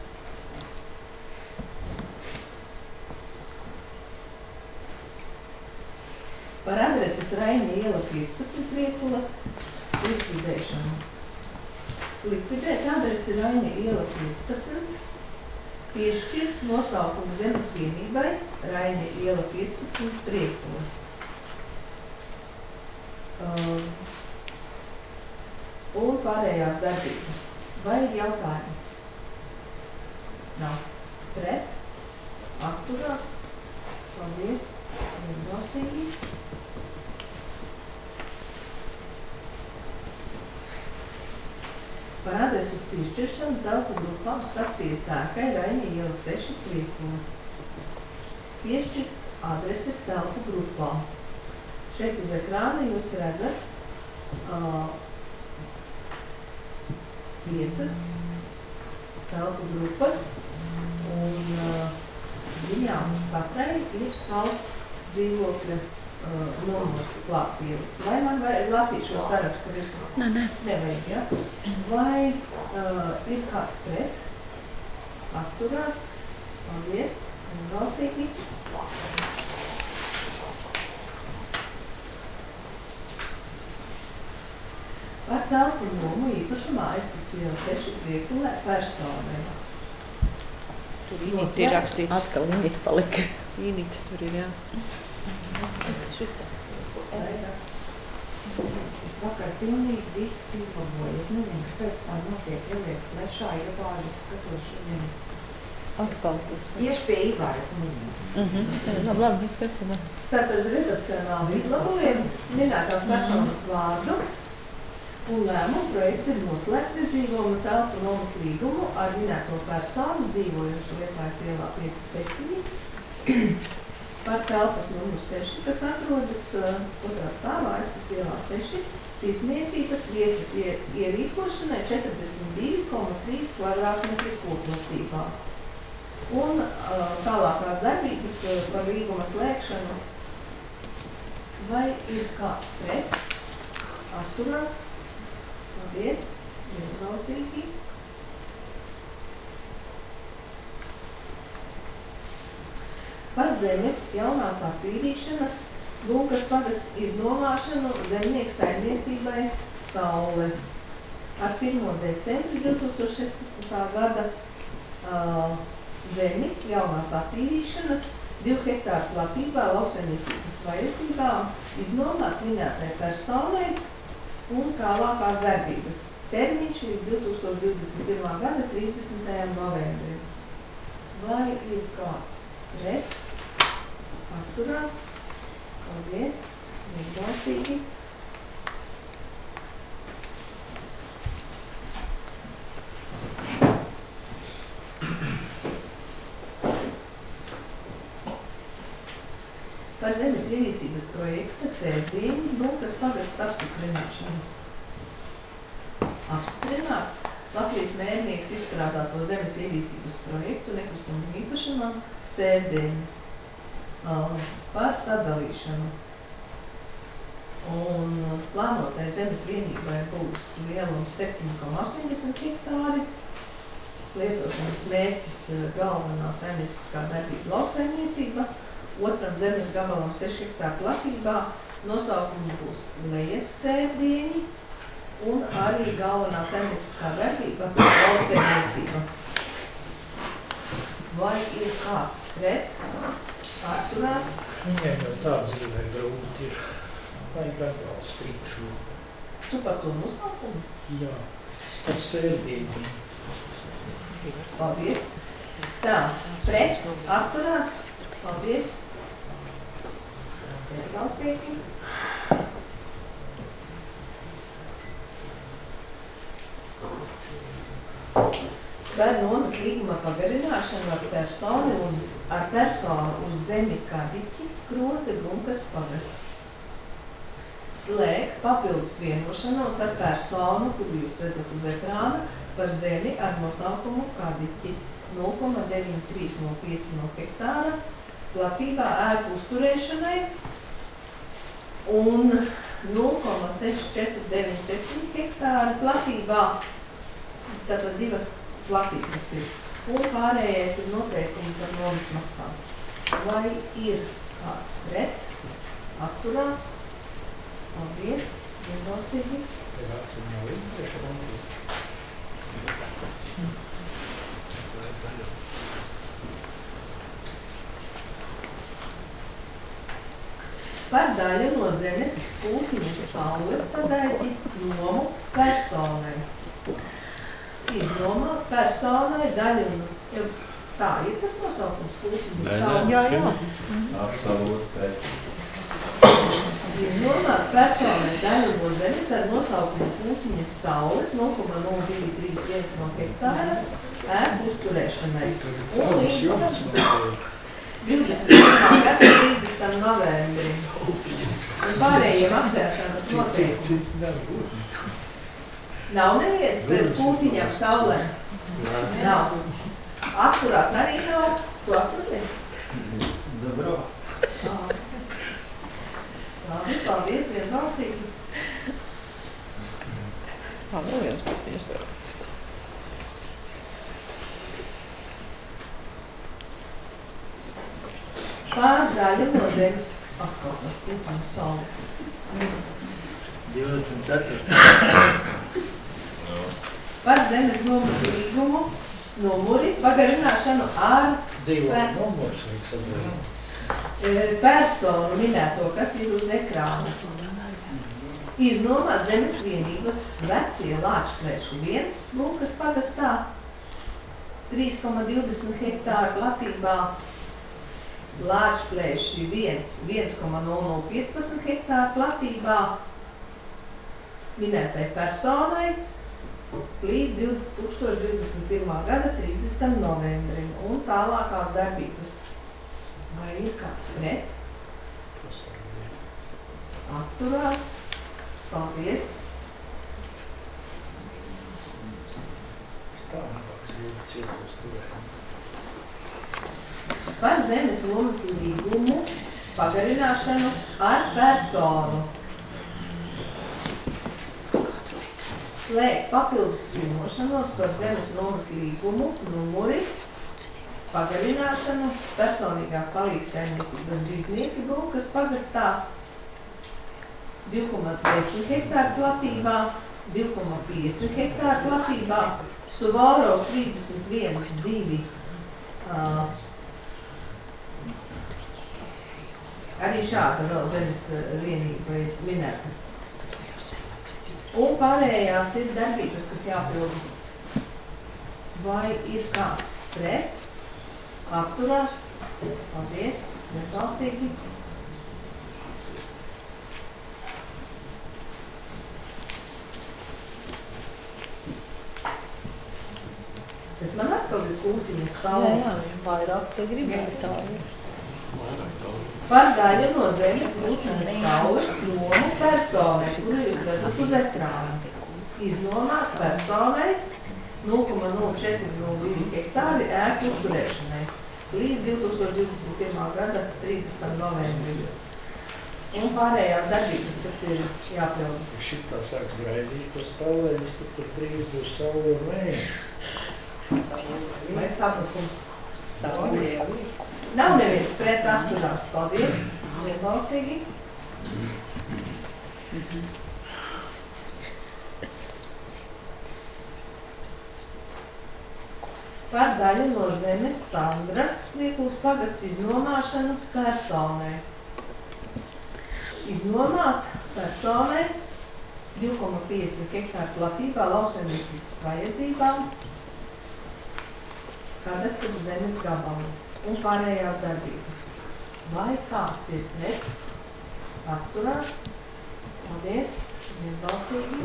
A: Par adreses Raini iela 15 Priekula likvidēšanu. Likvidēt adresi Raini iela 15, piešķirt nosaukumu zemes vienībai Raini iela 15 Priekula. Un pārējās darbības. Vai ir jautājumi? Nav. Pret? Atturās? Paldies. Vienbalsīgi. Par adreses piešķiršanu telpu grupām stacijas ēkai Raini iela 6 Priekula. Piešķirt adreses telpu grupām. Šeit uz ekrāna jūs redzat 5 telpu grupas, un viņām katrai ir savs dzīvokļa numurs klāt pielikts. Vai man vajag lasīt šo sarakstu visu?
C: Nē.
A: Nevajag, ja? Vai ir kāds pret? Atturās? Paldies. Vienbalsīgi. Par telpu nomu īpašumā Aizputs iela 6 Priekulē personai.
C: Tur Inita ir rakstīts.
D: Atkal Inita palika. Inita tur ir, jā.
F: Es vakar pilnīgi visu izlaboju. Es nezinu, kāpēc tā notiek ieliek flešā, ja pāris skatos šodien.
D: Atkal tas.
F: Iešu pie Ivāra, es nezinu.
D: Labi, es skatīju.
A: Tātad redakcionāli izlabojam minētās personas vārdu un lēmumu projekts ir noslēgt nedzīvojuma telpu nomas līgumu ar minēto personu dzīvojušu Liepājas ielā 5-7 par telpas numuru 6, kas atrodas otrā stāvā aizpēc ielā 6, tirdzniecības vietas ierīkošanai 42,3 kvadrātmetri koplatībā. Un tālākās darbības par līguma slēgšanu. Vai ir kāds pret? Atturās? Paldies. Vienbalsīgi. Par zemes jaunās attīrīšanas Lūkas pagasts iznomāšanu zemnieku saimniecībai Saules. Ar 1. decembri 2016. gada zemi jaunās attīrīšanas 2 hektāru platībā lauksaimniecības vajadzībām iznomāt minētai personai un tālākās darbības. Termiņš ir 2021. gada 30. novembrim. Vai ir kāds pret? Atturās? Paldies. Vienbalsīgi. Par zemes ienīcības projekta sētdienu Lūkas pagasts apstiprināšanu. Apstiprināt Latvijas mērnieks izstrādāto zemes ienīcības projektu nekustamam īpašumam sētdienu par sadalīšanu. Un plānotai zemes vienībai būs lielums 7,80 hektāri. Lietošanas mērķis galvenā saimnieciskā darbība lauksaimniecība. Otram zemes gabalam 6 hektāru platībā nosaukumi būs lejas sētdieņi un arī galvenā saimnieciskā darbība lauksaimniecība. Vai ir kāds pret? Atturās?
G: Viņiem jau tā dzīvē grūti ir. Vajag atbalstīt šo.
A: Tu par to nosaukumu? Jā,
G: par sērdīti.
A: Paldies. Tā, pret, atturās. Paldies. Vienbalsīgi. Par nomas līguma pagarināšanu ar personu uz zemi Kadiķi, Krote, Brunkas pagasts. Slēgt papildus vienošanos ar personu, kuru jūs redzat uz ekrāna, par zemi ar nosaukumu Kadiķi 0,9305 hektāra platībā ēku uzturēšanai un 0,6497 hektāra platībā, tātad 2 platības ir, un pārējais ir noteikumi par nomas maksājumu. Vai ir kāds pret? Atturās? Paldies, vienbalsīgi.
G: Tev acīm jau interešu rāmīt.
A: Par daļu no zemes Kultiņas saules padaļģi nomu personai. Iznomāt personai daļu no... Tā ir tas nosaukums Kultiņas saules?
D: Jā.
E: Absolūti pēc.
A: Iznomāt personai daļu no zemes ar nosaukumu Kultiņas saules 0,0231 hektāra ēku uzturēšanai. Un līdz 21. gada 30. novembrim. Un pārējie maksāšanas noteikumi. Nav nevietas pret Kultiņām saulēm? Nav. Atturās arī nav? Tu atturies?
E: Dobro.
A: Labi, paldies, vienbalsīgi.
C: Vēl viens paldies vēl.
A: Pār daļu no zemes atkal tas Kultiņas saules.
G: 24.
A: Par zemes nomas līgumu numuri, pagarināšanu ar
G: Dzīvokļu numurs vajag sadalīt.
A: Personu minēto, kas ir uz ekrāna. Iznomāt zemes vienības vecie Lāčplēši 1 Bukas pagastā, 3,20 hektāru platībā, Lāčplēši 1,0015 hektāru platībā, minētai personai līdz 2021. gada 30. novembrim un tālākās darbības. Vai ir kāds pret? Atturās. Paldies.
G: Es tā nebāks ļoti cietos turējumu.
A: Par zemes nomas līgumu pagarināšanu ar personu. Slēgt papildus vienošanos par zemes nomas līgumu numuri pagarināšanu personīgās palīgas saimniecības Biznieki Bukas pagastā 2,10 hektāru platībā, 2,50 hektāru platībā, Suvorovs 31,2 arī šāda vēl zemes vienība ir minēta. Un pārējās ir darbības, kas jāpilda. Vai ir kāds pret? Atturās. Paldies. Nebalsīgi. Bet man atkal ir kūtiņas saules.
D: Jā, vairāk te gribētāji.
A: Par daļu no zemes kūtiņas saules nomu personai, kuru jūs redzat uz ekrāna. Iznomās personai 0,0402 hektāri ēku uzturēšanai līdz 2021. gada 30. novembrim. Un pārējās darbības, kas ir jāpilda.
G: Ja šitā sāks gaidīt par saulēņus, tad tur brīvi būs saule un vējš.
A: Vai sapratu? Nav neviens pret atturās. Paldies. Vienbalsīgi. Par daļu no zemes Sandras Miekuls pagasts iznomāšanu personai. Iznomāt personai 2,50 hektāru platībā lauksaimniecības vajadzībām kadastras zemes gabalu un pārējās darbības. Vai kāds ir pret? Atturās. Paldies. Vienbalsīgi.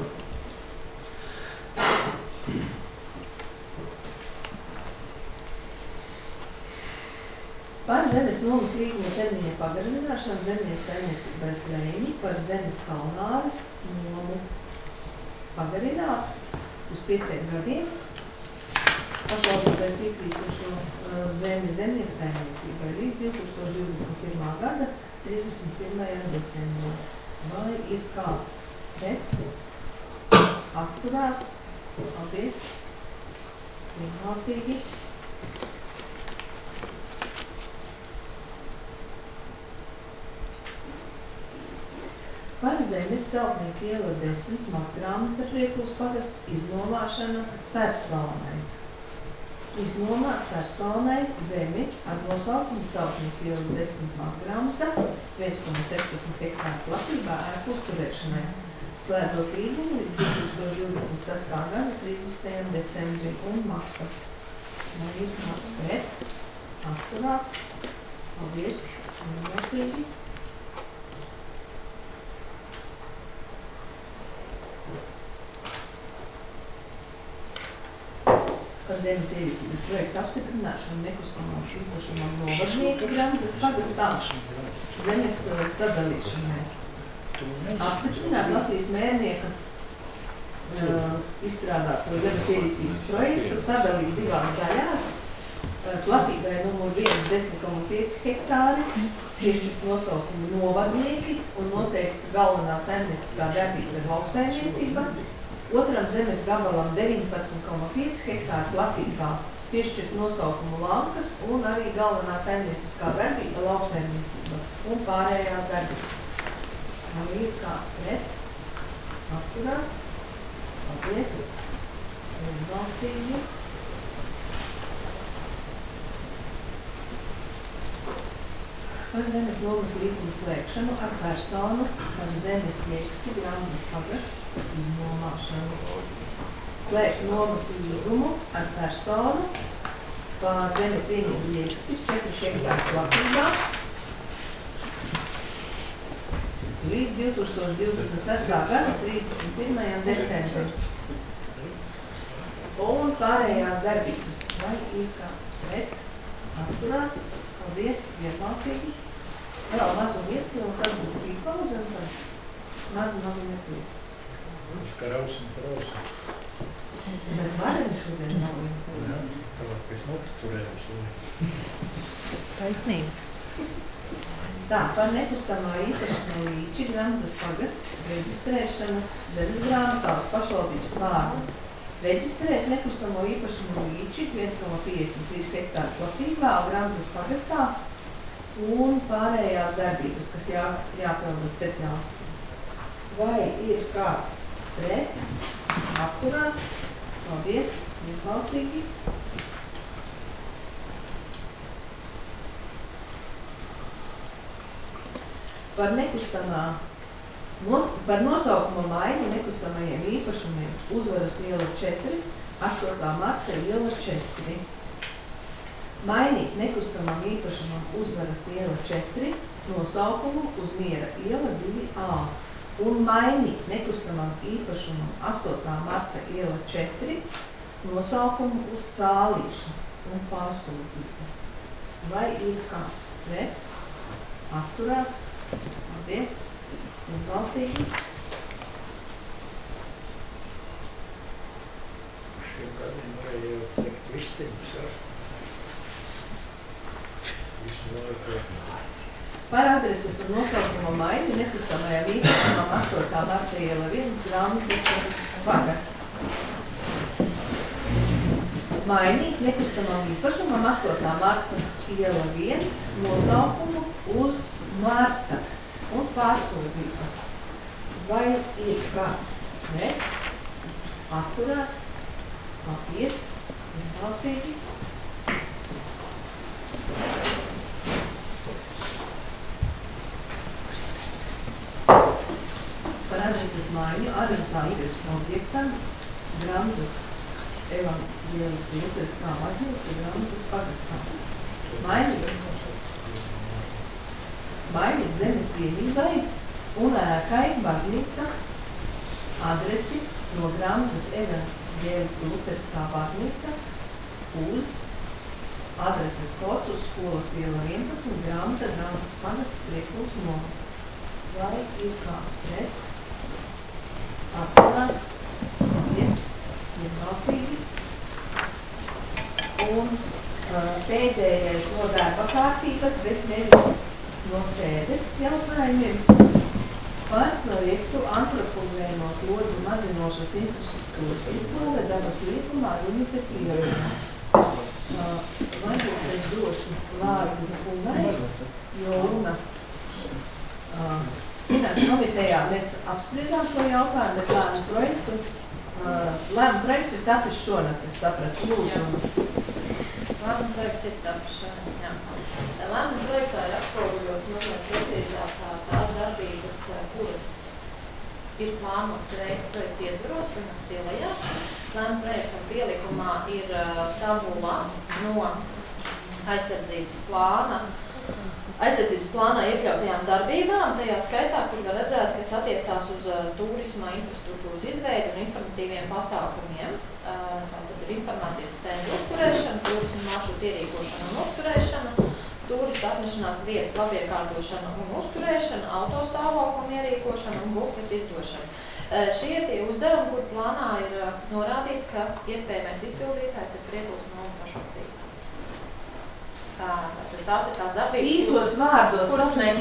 A: Par zemes nomas līguma termiņa pagarināšanu zemnieks saimniecībai Slēņi par zemes kalnāres nomu pagarināt uz 5 gadiem pašvaldībai piekrītošo zemi zemnieku saimniecībai līdz 2021. gada 31. decembrim. Vai ir kāds pret? Atturās. Paldies. Vienbalsīgi. Par zemes Celtnieku iela 10 Mazgrāmasta Priekuls pagasts iznomāšana personai. Iznomāt personai zemi ar nosaukumu Celtnieku iela 10 Mazgrāmasta 1,16 hektāru platībā ēku uzturēšanai. Slēdzot līgumu līdz 2026. gada 30. decembrim un maksas. Vai ir kāds pret? Atturās. Paldies. Vienbalsīgi. Par zemes ierīcības projektu apstiprināšanu nekustamā īpašumam Novadnieka Grantas pagastā zemes sadalīšanai. Apstiprināt Latvijas mērnieka izstrādāto zemes ierīcības projektu, sadalīt 2 daļās, platībai numur 1 10,5 hektāri, piešķirt nosaukumu Novadnieki un noteikti galvenā saimnieciskā darbība ir lauksaimniecība. Otram zemes gabalam 19,5 hektāru platībā piešķirt nosaukumu Lankas un arī galvenā saimnieciskā darbība lauksaimniecība un pārējās darbības. Vai ir kāds pret? Atturās. Paldies. Vienbalsīgi. par zemes nomas līguma slēgšanu ar personu par zemes ieksti Grandas pagasts iznomāšanu. Slēgt nomas līgumu ar personu par zemes vienību ieksti 4 hektāru platībā līdz 2026. gada 31. decembrim. Un pārējās darbības. Vai ir kāds pret? Atturās? Paldies, vienbalsīgi. Vēl mazu mirkli, un tad būtu pīpauze, un tad mazu mirkli.
G: Karausim.
A: Mēs varam šodien nav vienu.
G: Jā, tālāk pēc noturējums.
D: Taisnība.
A: Tā, par nekustamā īpašuma līči Grandas pagasts reģistrēšanu zemes grāmatā uz pašvaldības vārdu. Reģistrēt nekustamo īpašumu līči 1,53 hektāru platībā Grandas pagastā un pārējās darbības, kas jāpilda speciālistu. Vai ir kāds pret? Atturās? Paldies, vienbalsīgi. Par nosaukuma maiņu nekustamajiem īpašumiem Uzvaras iela 4, 8. marta iela 4. Mainīt nekustamam īpašumam Uzvaras iela 4 nosaukumu uz Miera iela 2A un mainīt nekustamam īpašumam 8. marta iela 4 nosaukumu uz Cālīšu un pārsūdzību. Vai ir kāds pret? Atturās? Paldies! Vienbalsīgi.
G: Šiem gadiem varēja jau teikt listiņus, jā. Visu laiku.
A: Par adreses un nosaukuma maiņu nekustamajam īpašumam 8. marta iela 1 Grandas pagasts. Mainīt nekustamam īpašumam 8. marta iela 1 nosaukumu uz Martas un pārsūdzība. Vai ir kāds pret? Atturās? Paldies, vienbalsīgi. Par adreses maiņu adresācijas objektam Grandas evaņģēliskā luteriskā baznīca Grandas pagastā. Mainīt zemes vienībai un ēkai baznīca adresi no Grandas evaņģēliskā luteriskā baznīca uz adreses kods uz Skolas iela 11 Grandas pagasts Priekums novads. Vai ir kāds pret? Atturās? Paldies, vienbalsīgi. Un pēdējais no darba kārtības, bet nevis no sēdes jautājumiem par projektu antropogēno slodzi mazinošas infrastruktūras izbūve dabas liekumā Runikas ielā. Varbūt es došu vārdu Unai, jo Una Finanšu komitejā mēs apspriedām šo jautājumu, bet lēmu projekts ir tapis šonakt, es sapratu, lūdzu.
I: Lēmuma projekts ir tapis šonakt, jā. Lēmuma projektā ir atspoguļots mazliet precīzāk tās darbības, kuras ir plānots veikt projektu ietvaros Runakas ielā. Lēmuma projektam pielikumā ir tabula no aizsardzības plānā iekļautajām darbībām, tajā skaitā, kur var redzēt, kas attiecās uz turisma infrastruktūras izveidu un informatīviem pasākumiem. Tātad ir informācijas stendu uzturēšana, turisma maršrutu ierīkošana un uzturēšana, turistu apmešanās vietas labiekārtošana un uzturēšana, autostāvokuma ierīkošana un bukletu izdošana. Šie ir tie uzdevumi, kur plānā ir norādīts, ka iespējamais izpildītājs ir Priekums novada pašvaldība. Tās ir tās darbības,
A: īsos vārdos,
I: kuras mēs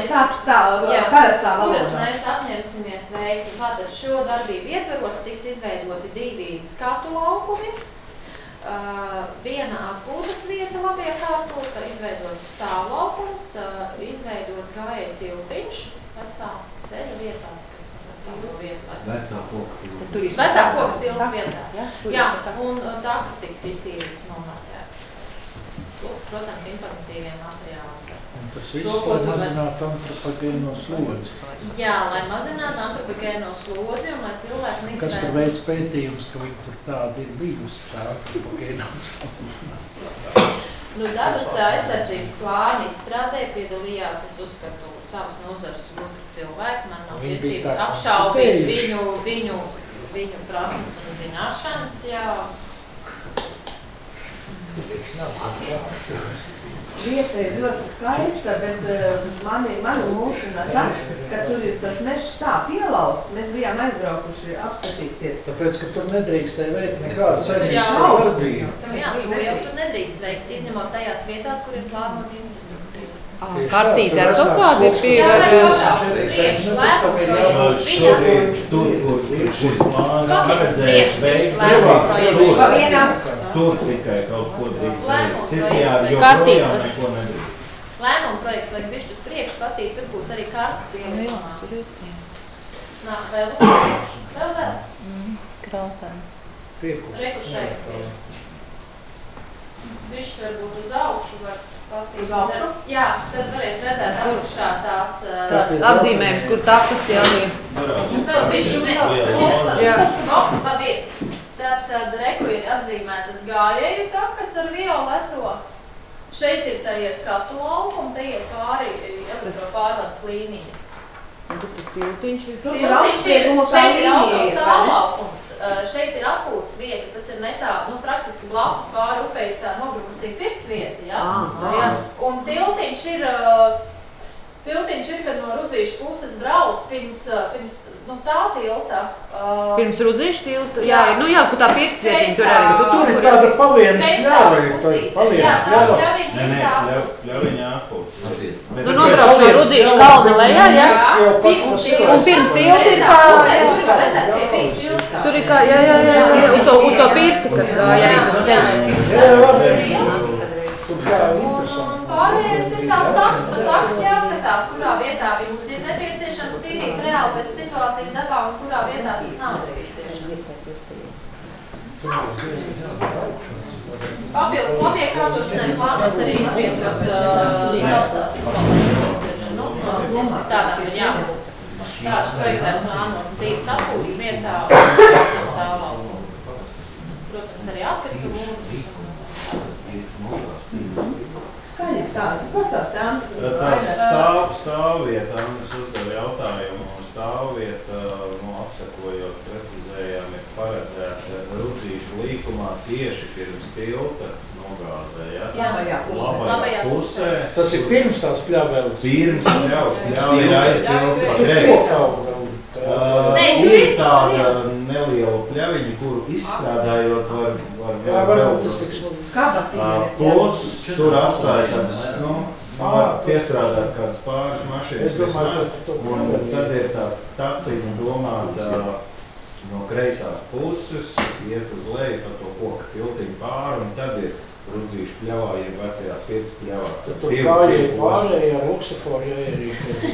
I: apņemsimies veikt. Tātad šo darbību ietveros tiks izveidoti 2 skatu laukumi, viena atpūtas vieta labiekārtota, izveidots stāvlaukums, izveidots gājēju tiltiņš vecā ceļa vietās, kas tādo vietu.
E: Vecā koka tilta.
I: Vecā koka tilta vietā. Jā, un takas tiks iztīrītas un nomarķētas. plus, protams, informatīvie materiāli.
G: Un tas viss, lai mazinātu antropogēno slodzi.
I: Jā, lai mazinātu antropogēno slodzi un lai cilvēki migrētu.
G: Kas tur veids pētījums, ka viņi tur tāda ir bijusi, tā antropogēno slodzi?
I: Dabas aizsardzības plāna izstrādē piedalījās, es uzskatu, savas nozares gudri cilvēki. Man nav tiesības apšaubīt viņu prasmes un zināšanas, jā.
A: Vieta ir ļoti skaista, bet mani mulsina tas, ka tur ir tas mežs tā pielausts. Mēs bijām aizbraukuši apskatīties.
G: Tāpēc, ka tur nedrīkstēja veikt nekādu saimniecisko darbību.
I: Jā, to jau tur nedrīkst veikt, izņemot tajās vietās, kur ir plānota infrastruktūra.
D: Kartīte ar kaut kādu ir
E: Šobrīd tur, kur šis plāns paredzējis veikt, tur tikai kaut ko drīkst veikt. Citajā joprojām neko nedrīkst.
I: Lēmumu projektu vajag bišķi uz priekšu patīt, tur būs arī karta pieliekumā. Nāk vēl.
D: Krāsēm.
I: Reku šeit. Bišķi varbūt uz augšu var patīt.
A: Uz augšu?
I: Jā, tad varēs redzēt apakšā tās
D: apzīmējums, kur takas jau ir.
I: Vēl bišķi uz augšu. Labi. Tad reku ir atzīmētas gājēju takas ar violeto. Šeit ir taries skatu laukumi, te iet pārvades līnija.
D: Tas tiltiņš ir.
I: Šeit ir autostāvlaukums, šeit ir atpūtas vieta, tas ir netālu, praktiski blakus pāri upei tā nogrumusī pirts vieta, jā. Un tiltiņš ir, kad no Rudzīšu puses brauc pirms tā tilta.
D: Pirms Rudzīšu tilta? Jā, kur tā pirts vietiņa tur arī.
G: Tur ir tāda pavienas pļava.
E: Pļaviņa atpūtas.
D: Nobrauc no Rudzīšu kalna lejā, jā? Un pirms tilta ir tur ir kā, jā, uz to pirti, kas gāja arī tas ceļš.
I: Pārējais ir tās takas, un takas jāskatās, kurā vietā viņas ir nepieciešams tīrīt reāli pēc situācijas dabā un kurā vietā tas nav nepieciešams. Papildus labiekārtošanai plānots arī izvietot sausās situācijas. Tādām ir jābūt. Tāds projektēt plānots tīras atpūtas vietā un stāvlaukumu. Protams, arī atkritumu.
A: Skaļi stāsti, pastāsti,
E: Tas stāvvieta, Andris uzdeva jautājumu, stāvvieta, apsekojot, precizējām, ir paredzēta Rudzīšu līkumā tieši pirms tilta nogāzē, labajā pusē.
G: Tas ir pirms tās pļavēles?
E: Pirms pļava ir aiztilta pa kreisi. Ir tāda neliela pļaviņa, kuru izstrādājot var plus tur atstāja kādas, piestrādāt kādas pāris mašīnas vismaz, un tad ir tā taciņa domāta no kreisās puses, iet uz leju pa to koka tiltiņu pāri, un tad ir Rudzīšu pļavā, jeb vecajā pirts pļavā.
G: Tad tur gājēji pārēji ar luksuforu jāierīko.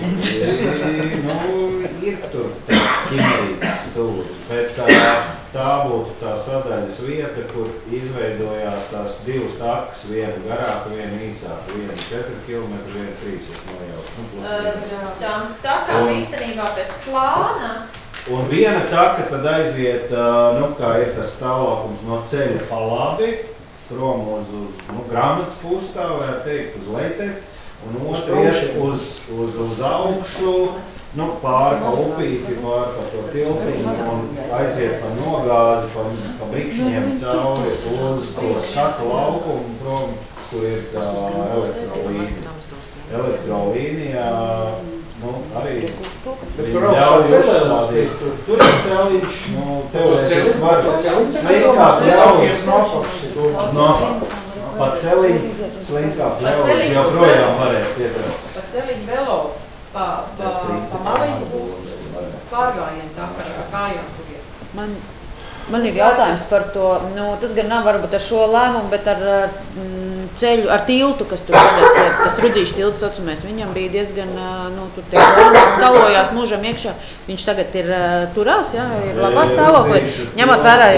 E: Ir tur ķimerītas stūris, bet tā būtu tā sadaļas vieta, kur izveidojās tās divas takas, viena garāka, viena īsāka, viena 4 km, viena 3, es nojautu.
I: Tām takām īstenībā pēc plāna.
E: Un viena taka tad aiziet, kā ir tas stāvlaukums no ceļa pa labi, prom uz gramatas pusi, tā varētu teikt, uz Leitec, un otru iet uz augšu, pāri pa upīti, pāri pa to tiltiņu, un aiziet pa nogāzi, pa brikšņiem cauri uz to skatu laukumu, prom, kur ir tā elektrolīnija. Elektrolīnijā, arī
G: bet tur augšā celēlis
E: tur ir celiņš, teorētiski var slinkā pļaujas, pa celiņu slinkā pļaujas joprojām varētu piebraukt.
C: Pa celiņu velo, pa maliņu būs pārgājienu tā par kājām, kur iet.
D: Man ir jautājums par to, tas gan nav varbūt ar šo lēmumu, bet ar
C: ceļu ar tiltu, kas tur tagad ir, tas Rudzīšu tilts saucamais, viņam bija diezgan, tur tie formas skalojās mūžam iekšā. Viņš tagad ir turās, jā, ir labā stāvoklī. Ņemot vērā,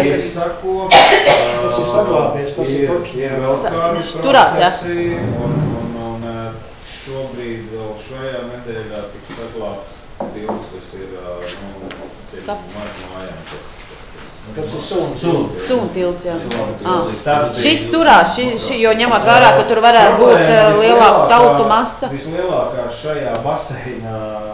G: Tas ir saglābies, tas ir točs.
E: Ir vēl kādi
C: turās, jā.
E: procesi, un šobrīd vēl šajā nedēļā tiks saglābts tilts, kas ir mājām,
G: Tas ir suns.
C: Sūnu tilts, jā. Šis turās, jo ņemot vērā, ka tur varētu būt lielāka tautu masa.
E: Vislielākā šajā baseinā,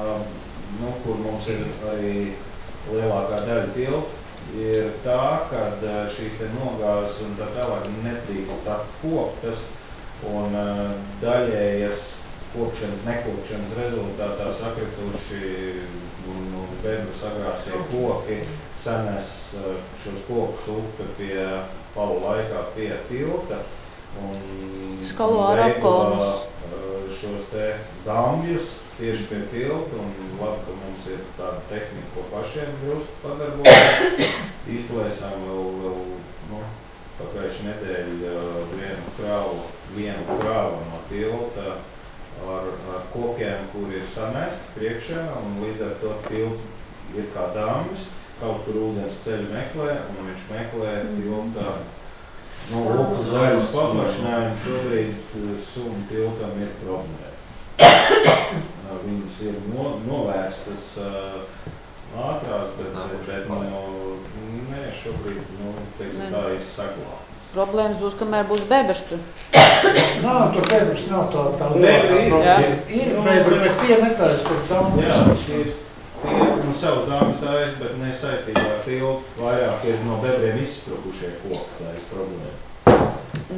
E: kur mums ir arī lielākā daļa tiltu, ir tā, ka šīs te nogāzes un tā tālāk netrīkst koptas un daļējas kopšanas, nekopšanas rezultātā sakrituši un bedru sagrāstie koki sanes šos kokus upe pie palu laikā pie tilta un
C: skalo ar apkolnus
E: šos te dambjus tieši pie tilta un labi, ka mums ir tāda tehnika, ko pašiem drusku padarbojas. Izplēsām vēl pagājuši nedēļu vienu krāvu no tilta ar kokiem, kur ir sanesti priekšā un līdz ar to tilts ir kā dambis. Kaut kur ūdens ceļu meklē, un viņš meklē tiltā upes daļas paplašinājumu. Šobrīd Sunu tiltam ir problēma. Viņas ir novērstas ātrās, bet šobrīd, tā ir saglābtas.
C: Problēmas būs, kamēr būs bebrs tur.
G: Tur bebrs nav tā lielākā problēma. Ir bebri, bet tie netaisa tur dambis.
E: Jā, tie savus dāmas tājas, bet ne saistībā ar tiltu. Vairāk ir no bebriem izsprukušie koki, tā ir problēma.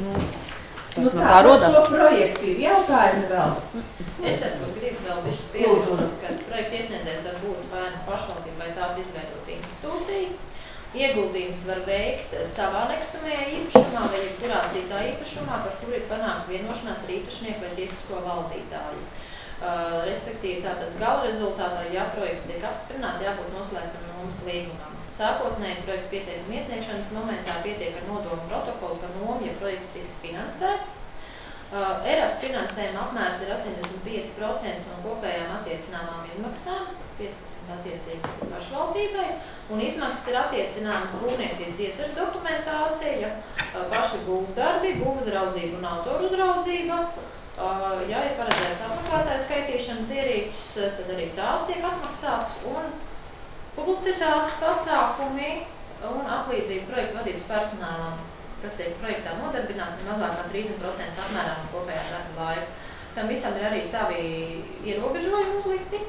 C: Tas no tā rodas.
A: Šo projektu ir jautājumi vēl?
I: Es gribu vēl bišķi piebilst, ka projekta iesniedzējs var būt vai nu pašvaldība vai tās izveidot institūciju. Ieguldījums var veikt savā nekustamajā īpašumā vai jebkurā citā īpašumā, par kuru ir panākt vienošanās ar īpašnieku vai tiesisko valdītāju. Respektīvi, tātad gala rezultātā, ja projekts tiek apstiprināts, jābūt noslēgtam nomas līgumam. Sākotnēji projekta pieteikuma iesniegšanas momentā pietiek ar nodomu protokolu par nomu, ja projekts tiks finansēts. ERAF finansējuma apmērs ir 85% no kopējām attiecināmām izmaksām, 15% attiecīgi pašvaldībai, un izmaksas ir attiecināmas būvniecības ieceres dokumentācija, paši būvdarbi, būvuzraudzība un autoruzraudzība. Ja ir paredzēts apmeklētāju skaitīšanas ierīces, tad arī tās tiek atmaksātas un publicitātes pasākumi un atlīdzība projektu vadības personālam, kas tiek projektā nodarbināts mazāk kā 30% apmērā no kopējā darba laika. Tam visam ir arī savi ierobežojumi uzlikti.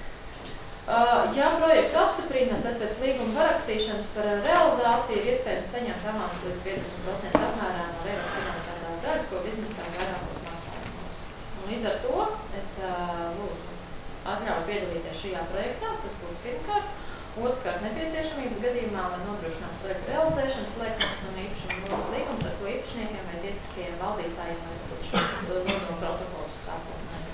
I: Ja projektu apstiprina, tad pēc līguma parakstīšanas par realizāciju ir iespējams saņemt avans līdz 50% apmērā no ERAF finansētās daļas, ko izmaksā vairākos maksājumos. Līdz ar to es lūdzu atļauju piedalīties šajā projektā, tas būtu pirmkārt. Otrkārt, nepieciešamības gadījumā, lai nodrošinātu projektu realizēšanu, slēgt nekustamo īpašumu nomas līgums ar to īpašniekiem vai tiesiskajiem valdītājiem, vai šis nodomu protokols sākotnēji.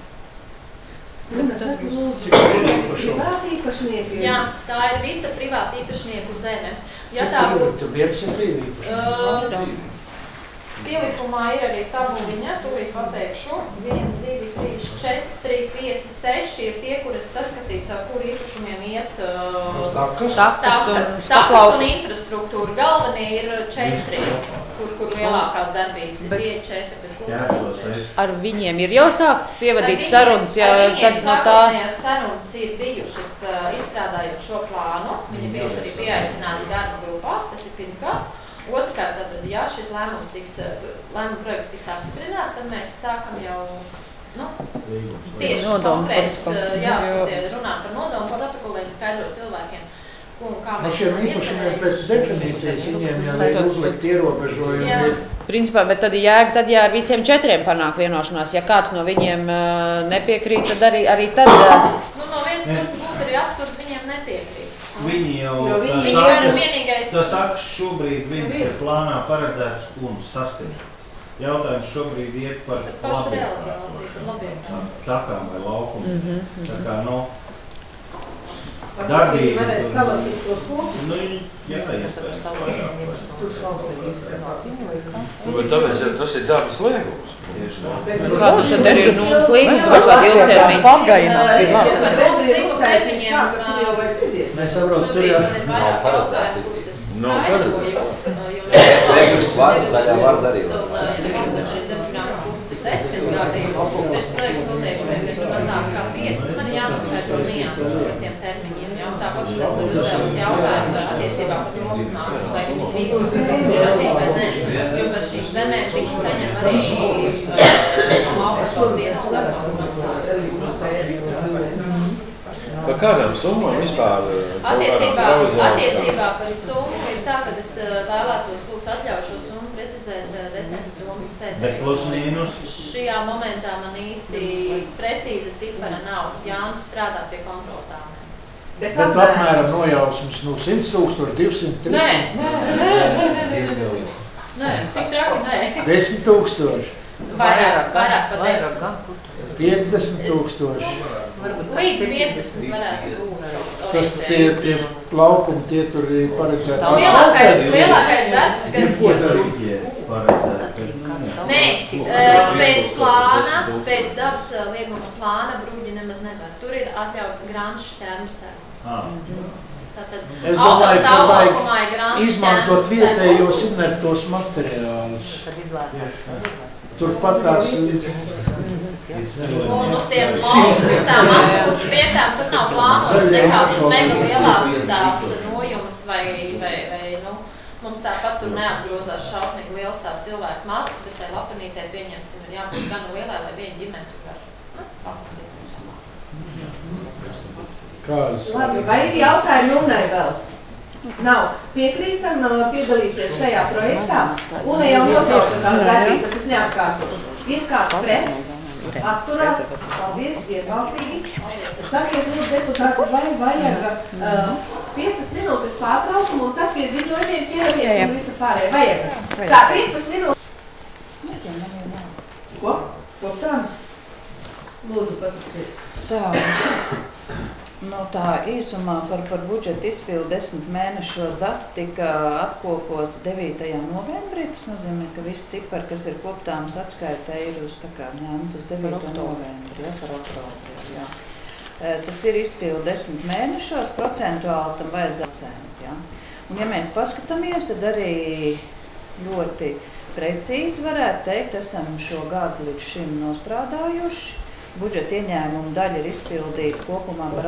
A: Privāti īpašnieki?
I: Jā, tā ir visa privāta īpašnieku zeme.
G: Ja tā būtu viens ir divi īpašnieki?
I: Pielikumā ir arī tabuliņa, tūlīt pateikšu, 1, 2, 3, 4, 5, 6 ir tie, kuras saskatīts, ar kuru īpašumiem iet takas un infrastruktūra. Galvenie ir 4, kur lielākās darbības ir tie 4, bet kopās ir.
C: Ar viņiem ir jau sāktas ievadīt sarunas, ja tad no tā...
I: Sākotnējās sarunas ir bijušas izstrādājot šo plānu, viņi bijuši arī pieaicināti darba grupās, tas ir pirmkārt. Otrkārt, tad, ja šis lēmuma projekts tiks apstiprināts, tad mēs sākam jau, tieši konkrēts, runāt par nodomu protokoliem, skaidrot cilvēkiem, kā mēs
G: šiem īpašumiem pēc definīcijas viņiem jau ir uzlikt ierobežojumi.
C: Principā, bet tad jēga, tad jā, ar visiem 4 panāk vienošanās. Ja kāds no viņiem nepiekrīt, tad arī tad...
I: No vienas puses būtu arī absurdi, viņiem nepiekrīt.
E: Viņi jau, tas takas šobrīd viņas ir plānā paredzēts un saskaņots. Jautājums šobrīd iet par labiekārtošanu, takām vai laukumu. Tā kā,
A: Viņi varēs salasīt tos kopus.
E: Nu, jā, iespējams vairāk.
A: Tur šaubīgi izskatās.
H: Bet tāpēc tas ir darbs liegums.
D: Kāds tad arī mums līdz kādu ilgtermiņu pagaināt?
G: Mēs saprotam, tur jau
J: nav paredzēts.
H: Nav paredzēts.
J: Reģis zaļā var darīt.
I: Pēc projekta noteikumiem ir mazāk kā 5, tad man jānoskaidro nianses par tiem termiņiem. Tāpat es esmu uzdevusi jautājumu attiecībā par jomas māku, vai viņi drīkst prasīt vai nē. Jo par šīm zemēm viņi saņem arī laukas dienas atbalstu maksājumu.
H: Par kādām summām vispār?
I: Attiecībā par summu ir tā, ka es vēlētos lūgt atļauju šo summu precizēt decembra domas sēdē.
E: Bet plus mīnus?
I: Šajā momentā man īsti precīza cipara nav. Jānis strādā pie kontroltāmēm.
G: Bet apmēram nojausmas 100 000, 200, 300.
I: Nē, tik traki nē.
G: 10 000.
I: Vairāk par 10.
G: 50 000.
I: Līdz 50 varētu būt.
G: Tas tie laukumi, tie tur ir paredzēti.
I: Lielākais darbs, kas...
E: Ko darījiet paredzēt?
I: Nē, pēc dabas lieguma plāna bruģi nemaz nevar. Tur ir atļauts granžu šķērnu sarunas.
G: Es domāju, ka vajag izmantot vietējos inertos materiālus. Turpat tās...
I: Un uz tiem tām atpūtas vietām tur nav plānotas nekādas mega lielās tās nojums vai mums tāpat tur neapgrozās šausmīgi liels tās cilvēku masas, bet tai lapanītē pieņemsim ir jābūt gan lielai, lai viena ģimene tur var apgūt.
A: Labi, vai ir jautājumi Unai vēl? Nav. Piekrītam piedalīties šajā projektā. Una jau nosauca tās darbības, es neatkārtošu. Ir kāds pret? Atturās? Paldies, vienbalsīgi. Sakies, lūdzu, deputāti, vai vajag 5 minūtes pārtraukumu un tad pie ziņojumiem ķeramies un visa pārējā. Vajag. Tā, 5 minūtes. Ko? Ko tā? Lūdzu, paticiet.
K: Tā īsumā par budžeta izpildu 10 mēnešos dati tika apkopot 9. novembrī. Tas nozīmē, ka visi cipari, kas ir koptāms atskaitē, ir uz ņemt uz 9. novembri, par oktobri. Jā. Tas ir izpildu 10 mēnešos, procentuāli tam vajadzētu cent. Ja? Un ja mēs paskatāmies, tad arī ļoti precīzi varētu teikt, esam šo gadu līdz šim nostrādājuši. Budžeta ieņēmuma daļa ir izpildīta kopumā par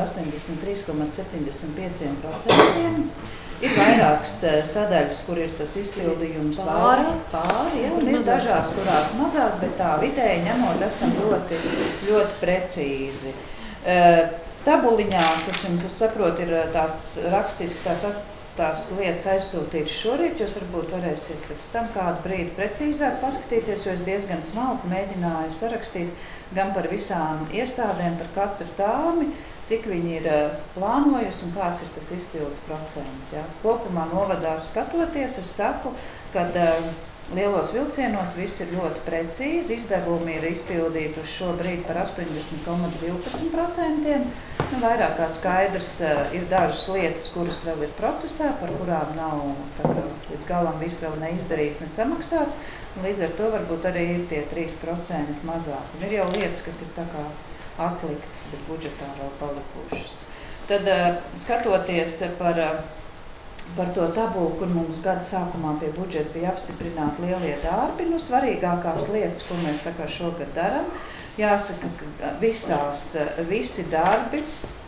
K: 83,75%. Ir vairākas sadaļas, kur ir tas izpildījums pāri, ja, un ir dažās, kurās mazāk, bet tā vidēji ņemot esam ļoti, ļoti precīzi. Tabuliņā, kas jums, es saprotu, ir tās rakstiski tās lietas aizsūtītas šorīt, jūs varbūt varēsiet pēc tam kādu brīdi precīzāk paskatīties, jo es diezgan smalki mēģināju sarakstīt gan par visām iestādēm, par katru tāmi, cik viņi ir plānojusi un kāds ir tas izpildes procents. Ja. Kopumā novadās skatoties, es saku, ka lielos vilcienos viss ir ļoti precīzi, izdevumi ir izpildīti uz šo brīdi par 80,12%. Vairāk kā skaidrs ir dažas lietas, kuras vēl ir procesā, par kurām nav līdz galam viss vēl neizdarīts, nesamaksāts. Līdz ar to varbūt arī ir tie 3% mazāk. Un ir jau lietas, kas ir tā kā atliktas, bet budžetā vēl palikušas. Tad skatoties par to tabulu, kur mums gada sākumā pie budžeta bija apstiprināti lielie darbi, svarīgākās lietas, ko mēs tā kā šogad daram, jāsaka, ka visi darbi,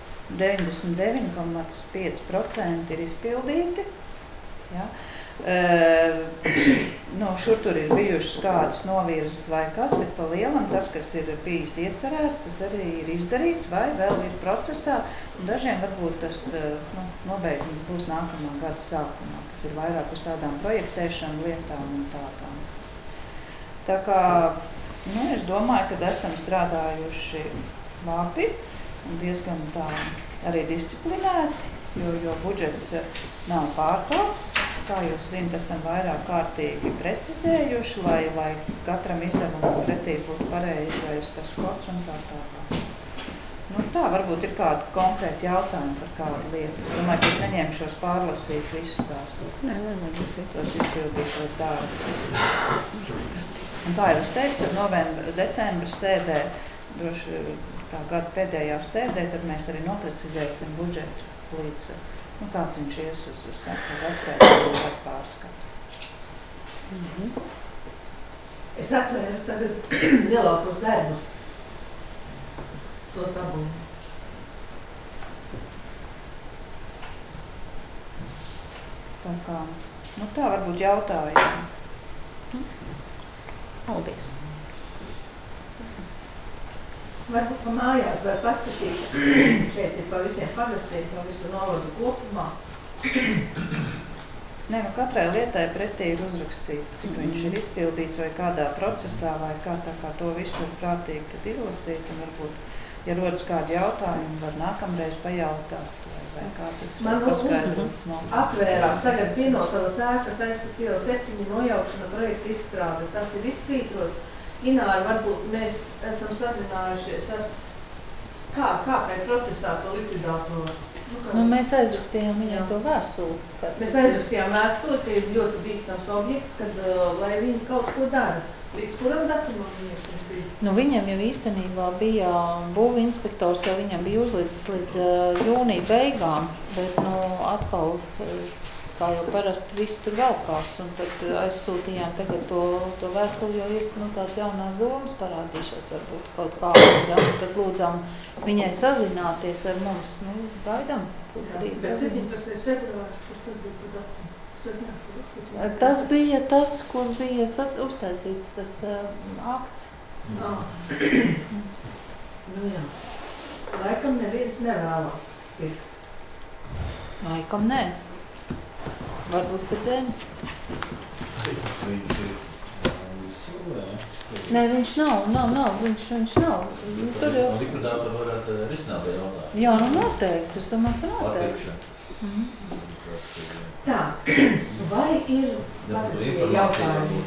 K: 99,5% ir izpildīti. Ja. Šur tur ir bijušas kādas novirzes vai kas, bet pa lielam tas, kas ir bijis iecerēts, tas arī ir izdarīts vai vēl ir procesā. Un dažiem varbūt tas nobeigums būs nākamā gada sākumā, kas ir vairāk uz tādām projektēšanu lietām un tādām. Tā kā, es domāju, ka esam strādājuši labi un diezgan tā arī disciplinēti, jo budžets nav pārkāpts. Kā jūs zinat, esam vairāk kārtīgi precizējuši, lai katram izdevumam pretī būtu pareizais tas kods un tā. Nu tā, varbūt ir kādi konkrēti jautājumi par kādu lietu. Es domāju, ka es neņemšos pārlasīt visus tās tos izpildītos darbus. Un tā jau es teicu, tad novembra, decembra sēdē, droši tā gada pēdējās sēdē, tad mēs arī noprecizēsim budžetu līdz, kāds viņš ies uz atskaitām un pārskatu.
A: Es atvēru tagad lielākos darbus. To tabulu.
K: Tā kā, tā varbūt jautājumi.
C: Paldies.
A: Varbūt pa mājās var paskatīt, šeit ir pa visiem pagastiem, pa visu novadu kopumā.
K: Nē, katrai lietai pretī ir uzrakstīts, cik viņš ir izpildīts vai kādā procesā, vai kā tā kā to visu ir prātīgi tad izlasīt, un varbūt, ja rodas kādi jautājumi, var nākamreiz pajautāt, vai kā tad paskaidrots.
A: Atvērās tagad Pienotavas ēkas aizpēc iela 7 nojaukšana projekta izstrāde. Tas ir izsvītrots. Ināri, varbūt mēs esam sazinājušies ar kāpēc procesā to likvidātoru.
D: Mēs aizrakstījām viņai to vēstuli.
A: Mēs aizrakstījām vēstuli, ka ir ļoti bīstams objekts, kad, lai viņi kaut ko dara. Līdz kuram datumam viņam bija?
D: Viņam jau īstenībā bija būvu inspektors, jau viņam bija uzlicis līdz jūnija beigām, bet atkal, kā jau parasti viss tur valkās, un tad aizsūtījām tagad to vēstuli, jo ir tās jaunās domas parādījušās varbūt kaut kādas, un tad lūdzām viņai sazināties ar mums, gaidām.
A: Bet 17. februāris, tas bija par datumu.
D: Tas bija tas, kur bija uztaisīts tas akts.
A: Jā. Laikam neviens nevēlas pirkt.
D: Laikam nē. Varbūt, ka Dzēnis.
E: Viņš ir visu,
D: Nē, viņš nav. Viņš nav.
B: Tur jau likvidātori varētu risināt to jautājumu.
D: Jā, noteikti. Es domāju, ka noteikti.
A: Tā, vai ir parezie jautājumi?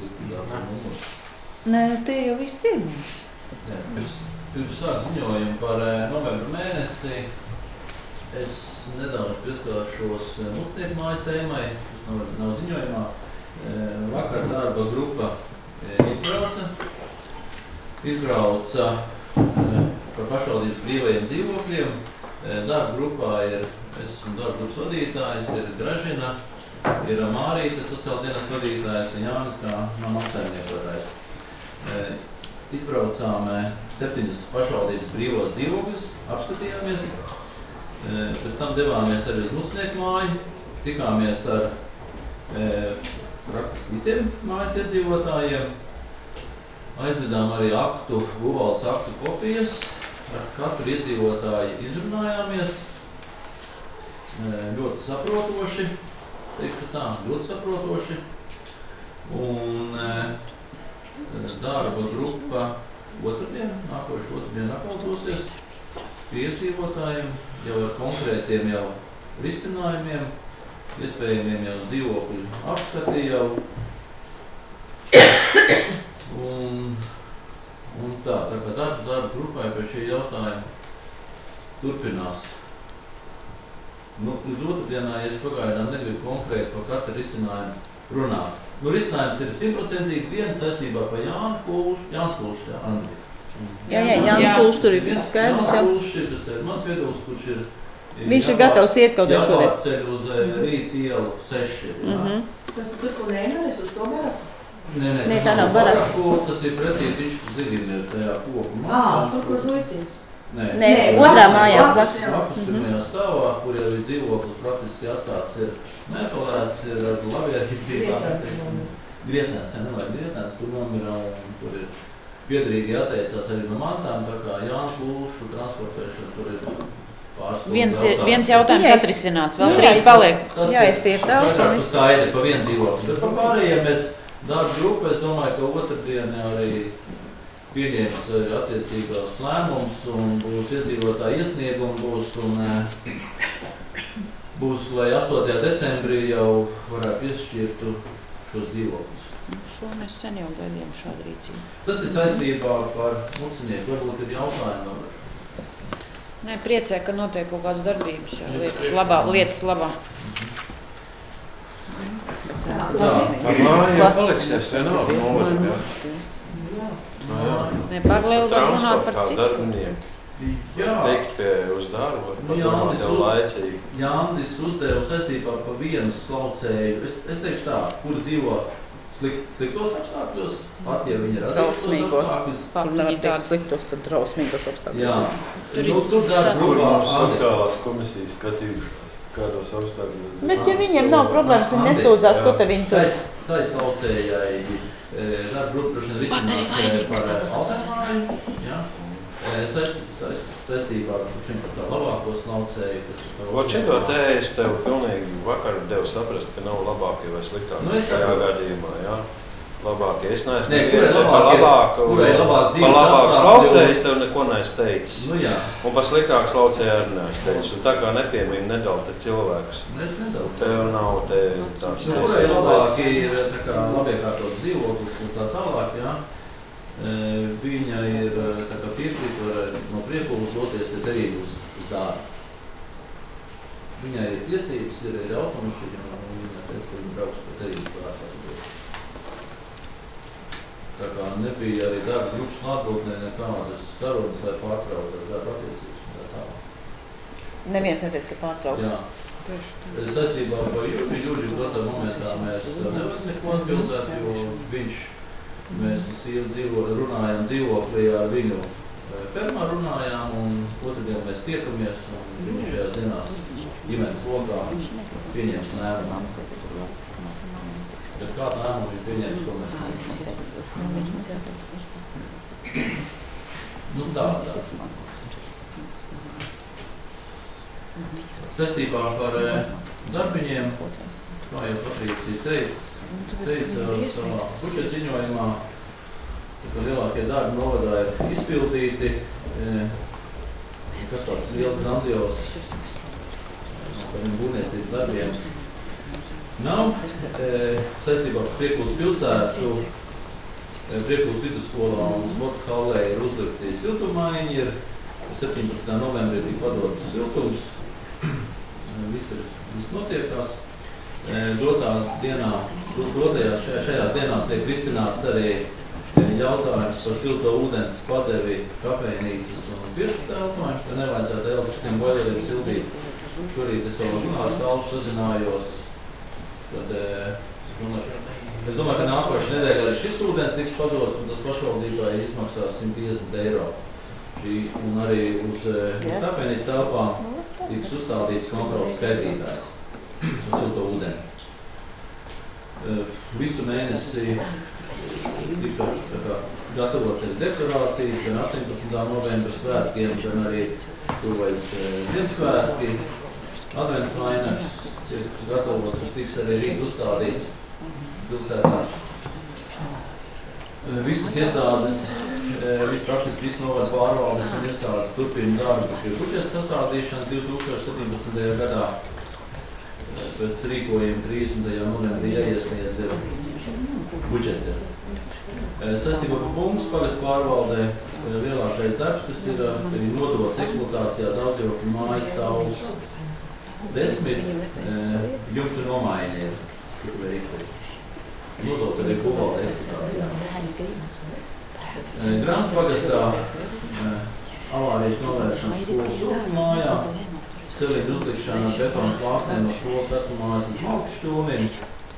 D: Nē, tie jau viss ir mums.
B: Pirms sāk ziņojumu par novembra mēnesi, es nedaudz pieskāršos Mucnieku mājas tēmai, kas nav ziņojumā. Vakar darba grupa izbrauca par pašvaldības brīvajiem dzīvokļiem. Darba grupā ir, es esmu darba grupas vadītājs, ir Gražina, ir Mārīte, sociāldienesta vadītājs, un Jānis kā man apsaimniekotājs. Izbraucām 7 pašvaldības brīvos dzīvokļus, apskatījāmies, pēc tam devāmies arī uz Mucnieku māju, tikāmies ar praktiski visiem mājas iedzīvotājiem, aizvedām arī būvvaldes aktu kopijas. Ar katru iedzīvotāju izrunājāmies, ļoti saprotoši, teikšu tā, ļoti saprotoši, un darba grupa nākošu otrdien apkalposies pie iedzīvotājiem, jau ar konkrētiem jau risinājumiem, iespējamiem jau dzīvokļu apskati jau, un tā kā darba grupai pie šī jautājuma turpinās. Līdz otrdienā es pagaidām negribu konkrēti par katru risinājumu runāt. Risinājums ir 100% viens saistībā par Jānis Kulšs, Andri.
C: Jā, Jānis Kulšs tur ir skaidrs jau.
B: Jānis Kulšs ir, tas ir mans viedoklis, kurš ir...
C: Viņš ir gatavs iet kaut šodien.
B: Jāpārceļ uz Rīt ielu 6.
A: Tas ir tur, kur neiemies uz to baraku?
B: Nē, tā nav baraku, tas ir pretī Tišku Zigim, ir tajā koku mājā.
A: Tur, kur Duļķins.
C: Nē, otrā mājā blakus.
B: Blakus pirmajā stāvā, kur jau ir dzīvoklis praktiski atstāts ir nepalēts, ir ar labierīcībām. Grietnēns, nevajag Grietnēns, kur nomira un kur ir biedrīgi atteicās arī no mantām, tā kā Jānis Kulšu transportēšana tur ir pārstāvot.
C: Viens jautājums atrisināts, vēl 3 paliek. Jāiztiek telpa.
B: Skaidri pa vienu dzīvokli, bet par pārējiem mēs darba grupa, es domāju, ka otrdien arī pieņems attiecīgās lēmums un būs iedzīvotāji iesniegumi, būs, lai 8. decembrī jau varētu piešķirtu šos dzīvokļus.
C: Šo mēs sen jau gaidījām šādu rīcību.
B: Tas ir saistībā par Mucinieku, varbūt ir jautājumi.
C: Nē, priecē, ka notiek kaut kādas darbības, lietas labā.
H: Par māju jau paliksies vienalga nolika,
C: Ne, paralēli var runāt par citu.
H: darbinieki. Teikt pie uz darbu, padomāt jau laicīgi.
B: Jānis uzdeva saistībā par vienu slaucēju. Es teikšu tā, kur dzīvo sliktos apstākļos, pat ja viņi ir
K: drausmīgos apstākļos. Tur nevar teikt sliktos, tad drausmīgos apstākļos.
B: Jā.
K: Tur
H: mums sociālās komisijas skatījušās, kādos apstākļos.
K: Bet ja viņiem nav problēmas, viņi nesūdzās, ko te viņi tur.
B: Tā ir slaucējai darba grupa droši vien risinās par altermāju. Saistībā ar šim par tā labāko slaucēju.
H: Šito te es tev pilnīgi vakar devu saprast, ka nav labākie vai sliktākie šajā gadījumā, jā? Labākie. Es neesmu par labāku slaucēju, es tev neko neesmu teicis. Un par sliktāku slaucēju arī neesmu teicis. Un tā kā nepiemini nedala te cilvēkus.
B: Es nedalu.
H: Tev nav te tāds tiesības.
B: Kurai labākie ir labiekārtot dzīvoklis un tā tālāk, jā. Viņa ir piekrīt, var no Priekulas doties te derību uz darbu. Viņai ir tiesības, ir automašīna, un viņa teica, ka viņa brauks pa derību darbu. Tā kā nebija arī darba grupas klātbūtnē nekādas sarunas, lai pārtrauktu darba attiecības un tā tālāk.
K: Neviens neteica, ka pārtrauks.
B: Jā. Saistībā par Juļu dotā momentā mēs nevaram neko atbildēt, jo viņš mēs runājām dzīvoklī ar viņu fermā runājām, un otrdien mēs tiekamies, un viņu šajās dienās ģimenes lokā pieņems lēmumu. Bet kādu lēmumu viņš pieņems, ko mēs tā. Saistībā par darbiņiem, kā jau Patrīcija teica savā budžeta ziņojumā, ka lielākie darbi novadā ir izpildīti, kas tāds liels grandios par viņu būvniecības darbiem nav. Saistībā par Priekulas pilsētu, Priekulas vidusskolā un sporta hallē ir uzlikti siltumaiņi, ir 17. novembrī tika padotas siltums, viss notiekās. Šajās dienās tiek risināts arī jautājums par silto ūdens padevi kafejnīcas un pirts telpām, ka nevajadzētu elektriskiem boileriem sildīt. Šorīt es vēl žurnāls kalus sazinājos, kad es domāju, ka nākošais nedēļā arī šis ūdens tiks padots, un tas pašvaldībai izmaksās 150 eiro. Un arī uz kafejnīcas telpām tiks uzstādīts kontrolas skaidrītājs uz silto ūdeni. Visu mēnesi tika gatavot arī deklarācijas, gan 18. novembra svētkiem, gan arī tuvojas Ziemassvētki. Advents vainags tiek gatavots, kas tiks arī rīt uzstādīts pilsētā. Visas iestādes, praktiski visu novada pārvaldes un iestādes turpina darbu pie budžeta sastādīšanas 2017. gadā. Pēc rīkojuma 30. novembrī jāiesniedz budžets. Saistībā par punktus pagastu pārvaldē lielākais darbs, kas ir nodots eksploatācijā daudzdzīvokļu mājas Saules 10, jumtu nomaiņa ir tik veikti. Nodot arī būvvalde eksploatācijā. Grāns pagastā avārijas novēršanas skolas sūkmājā, celiņu uzlikšana betona plāksnēm no skolas vecumājas līdz Malkšķūnim,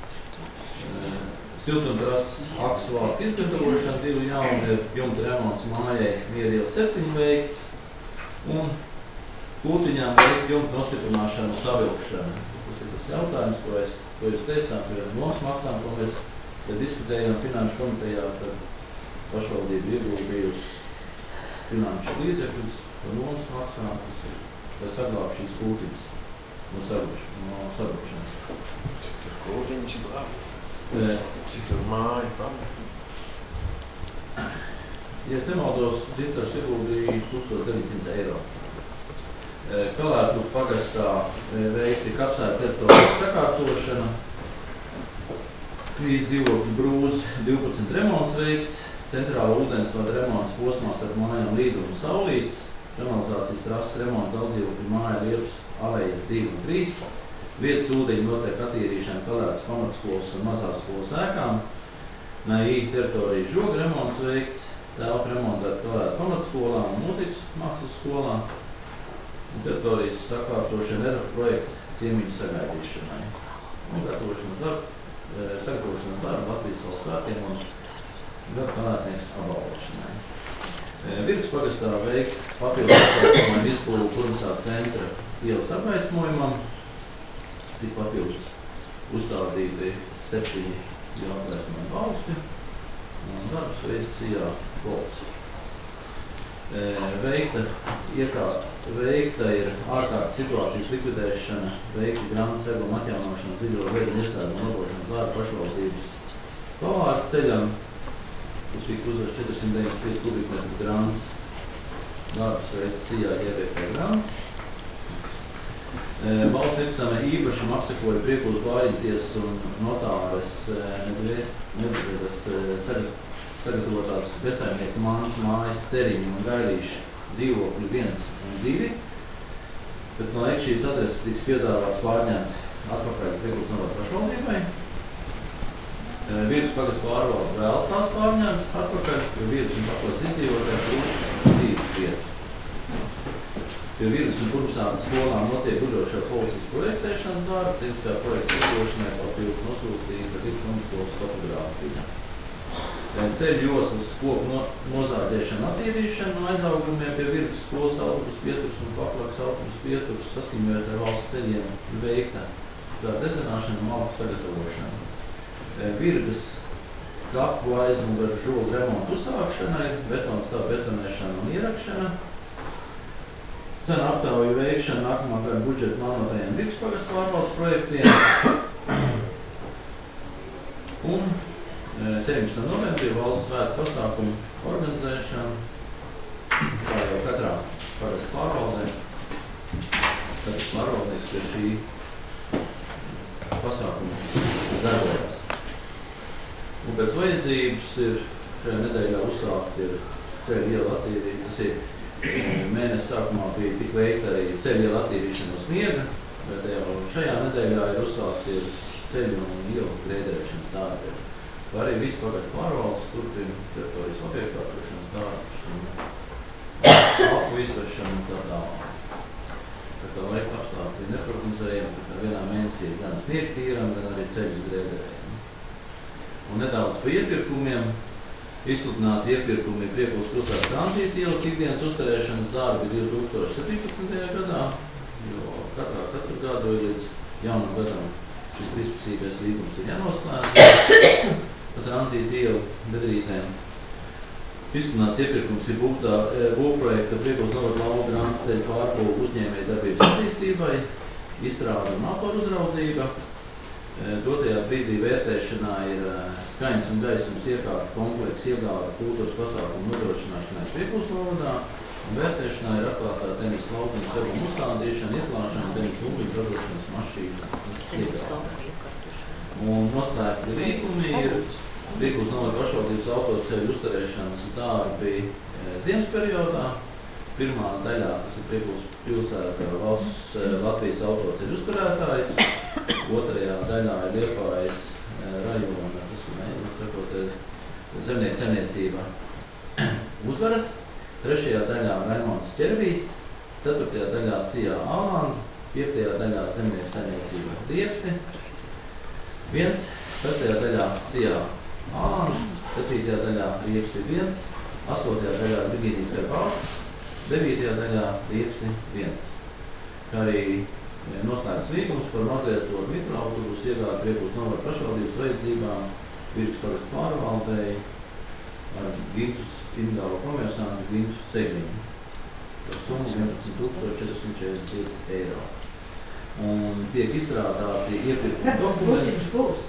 B: siltumtrases aksu vārtu izgatavošana 2 jauni, jumta remonts mājai Mieriela 7 veikts, un Kūtiņām veikt jumta nostiprināšanu un savilkšanu. Tas ir tas jautājums, ko jūs teicām, ka ir nomas maksām, ko mēs diskutējām Finanšu komitejā, tad pašvaldība ieguldījusi finanšu līdzekļus par nomas maksām, lai saglāb šīs kūtiņas no savilkšanas.
H: Cik tur kūtiņas glāb? Cik tur māja pamet?
B: Ja es nemaldos, Dzintars ieguldīja 1900 eiro. Kalētu pagastā veikti kapsēta teritorijas sakārtošana, Krīs dzīvokļu brūz 12 remonts veikts, centrāla ūdensvada remonts posmā starp mājām Līdu un Saulītes, kanalizācijas trases remonta daudzdzīvokļu māja Liepas aleja 2 un 3, vietas ūdeņi notiek attīrīšana Kalētas pamatskolas un mazās skolas ēkām, NAI teritorijas žoga remonts veikts, telpa remontēt Kalētu pamatskolā un mūzikas mākslas skolā, un teritorijas sakārtošana ERF projekta ciemiņu sagaidīšanai, un sagatavošanas darbu Latvijas valsts svētkiem un gadu kalētnieks apbalvošanai. Virgas pagastā veikt papildu apgaismojumu izbūvu Kurmsā centra ielas apgaismojumam, tik papildus uzstādīti 7 apgaismojumu balsti, un darbs veids Sijā Golds. Veikta ir ārkārtas situācijas likvidēšana, veikta grāmatas seguma atjaunošana, dziļo veidu un iestājumu labošanas darbu pašvaldības pavāra ceļam, kur tika uzvērts 495 kubikmetru grāmatas, darbs veids Sijā ievietē grāmatas. Valsts nekustamā īpašuma apsekoja Priekulas Bāriņtiesas un notāres Medvedas sagatavotās bezsaimnieku mājas Ceriņu un Gailīšu dzīvokļu 1 un 2. Pēc laika šīs adreses tiks piedāvāts pārņemt atpakaļ Priekulas novada pašvaldībai. Virgas pagasta pārvalde vēlas tās pārņemt atpakaļ, jo Virgas un Pakotas izdzīvotāji trūkst dzīves vietu. Pie Virgas un Kurmsātas skolām notiek gudrošo policijas projektēšanas darbu, tehniskā projekta izdošanai papildus nosūtīta diplomatskolas fotogrāfija. Ceļu joslas koku nozāģēšana attīrīšana no aizaugumiem pie Virgas skolas autobusu pieturas un Paklakas autobusu pieturas saskaņojot ar valsts ceļiem veikta dedzināšana un malku sagatavošana. Virgas kapu aizmugara žogu remontu uzsākšanai, betonstāvu betonēšana un ierakšana, cena aptauju veikšana nākamā gada budžeta plānotajiem Virgas pagasta pārvaldes projektiem un 17. novembrī valsts svētku pasākumu organizēšanu, kā jau katrā pagasta pārvaldē, katrs pārvaldnieks pie šī pasākuma darbojās. Un pēc vajadzības ir šajā nedēļā uzsākt ir ceļu iela attīrīšana, tas ir mēnesi sākumā bija tik veikta arī ceļu iela attīrīšana no sniega, bet jau šajā nedēļā ir uzsākt ir ceļu un ielu grēdēšanas darbi. Kā arī viss pagasta pārvaldes turpina teritorijas objektu atvešanas darbus un alpu izvešanu un tā tālāk. Tā kā laika apstākļi neprognozējami, ka vienā mēnesī gan sniega tīram, gan arī ceļus grēdējam. Un nedaudz par iepirkumiem. Izsludināti iepirkumi Priekulas pilsētas tranzīta ielas ikdienas uzturēšanas darbi 2017. gadā, jo katru gadu līdz jaunam gadam šis trīspusīgais līgums ir jānoslēdz pa tranzīta ielu bedrītēm. Izsludināts iepirkums ir būvprojekta Priekulas novada lauku grāmatas ceļu pārbūvu uzņēmēju darbības attīstībai, izstrāde un autoru uzraudzība. Dotajā brīdī vērtēšanā ir skaņas un gaismas iekārtu komplekss iegāde kultūras pasākumu nodrošināšanai Priekulas novadā, un vērtēšanā ir atklātā tenisa laukuma seguma uzstādīšana, ieklāšana, tenisa umbiņu radošanas mašīna iegāde. Un noslēgti līgumi ir Priekulas novada pašvaldības autoceļu uzturēšanas darbi ziemas periodā. Pirmā daļā, tas ir Priekulas pilsēta valsts Latvijas autoceļu uzturētājs, otrajā daļā ir Liepājas rajona, tas ir zemnieku saimniecība Uzvaras, trešajā daļā Raimonds Ķervijs, ceturtajā daļā Sijā Alanda, piektajā daļā zemnieku saimniecība Riepsti, 1, sestajā daļā Sijā Alanda, 7. daļā Riepsti 1, 8. daļā Virgīnijas Karbauskis, 9. daļā Riepsti 1. Kā arī noslēgts līgums par mazlietotu mikroautobusu iegādi Priekulas novada pašvaldības vajadzībām Virgas pagasta pārvaldei ar Gintus individuālo komersantu Gintu Segliņu. Par summu 11 445 eiro. Un tiek izstrādāti iepirkuma dokumenti.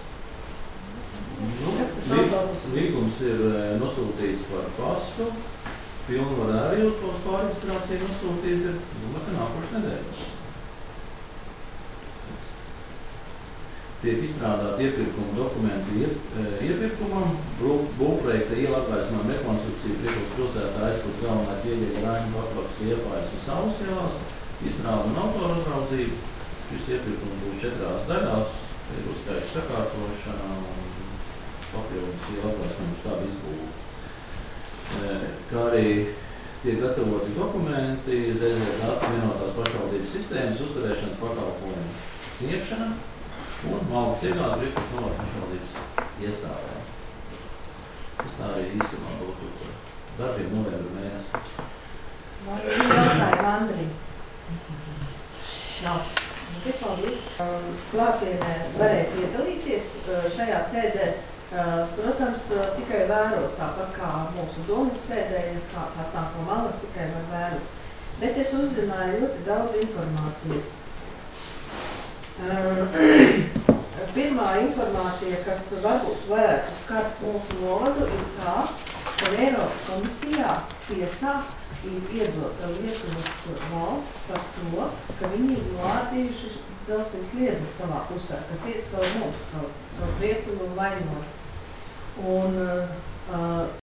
B: Līgums ir nosūtīts par pastu, pilnvaru arī uz pārreģistrāciju nosūtīt ir, domāju, ka nākošu nedēļu. tiek izstrādāti iepirkuma dokumenti iepirkumam, būvprojekta iela atvaisinājumu rekonstrukcija Priekals pilsētā aizpūs galvenā ķieģeļa Raņu Paklaks, Liepājas un Saules ielās, izstrāda un autora uzraudzība. Šis iepirkums būs 4 daļās, ir uzskaits sakārtošana un papildus iela atvaisinājumu stāvu izbūve. Kā arī tiek gatavoti dokumenti, ZZDAT vienotās pašvaldības sistēmas uzturēšanas pakalpojumu sniegšana un malkas iegādes Priekals novada pašvaldības iestādēm. Tas tā arī īsumā būtu par darbiem novembra mēnesi.
A: Vai ir jautājumi, Andri? Nav. Nu, paldies. Klātienē varēja piedalīties šajā sēdē. Protams, tikai vērot, tāpat kā mūsu domas sēdē, ja kāds atnāk no malas, tikai var vērot. Bet es uzzināju ļoti daudz informācijas. Pirmā informācija, kas varbūt varētu skart mūsu novadu, ir tā, ka Eiropas komisijā tiesā ir iedota Lietuvas valsts par to, ka viņi ir noārdījuši dzelzceļa sliedes savā pusē, kas iet caur mums, caur Lietuvu un Vainoru. Un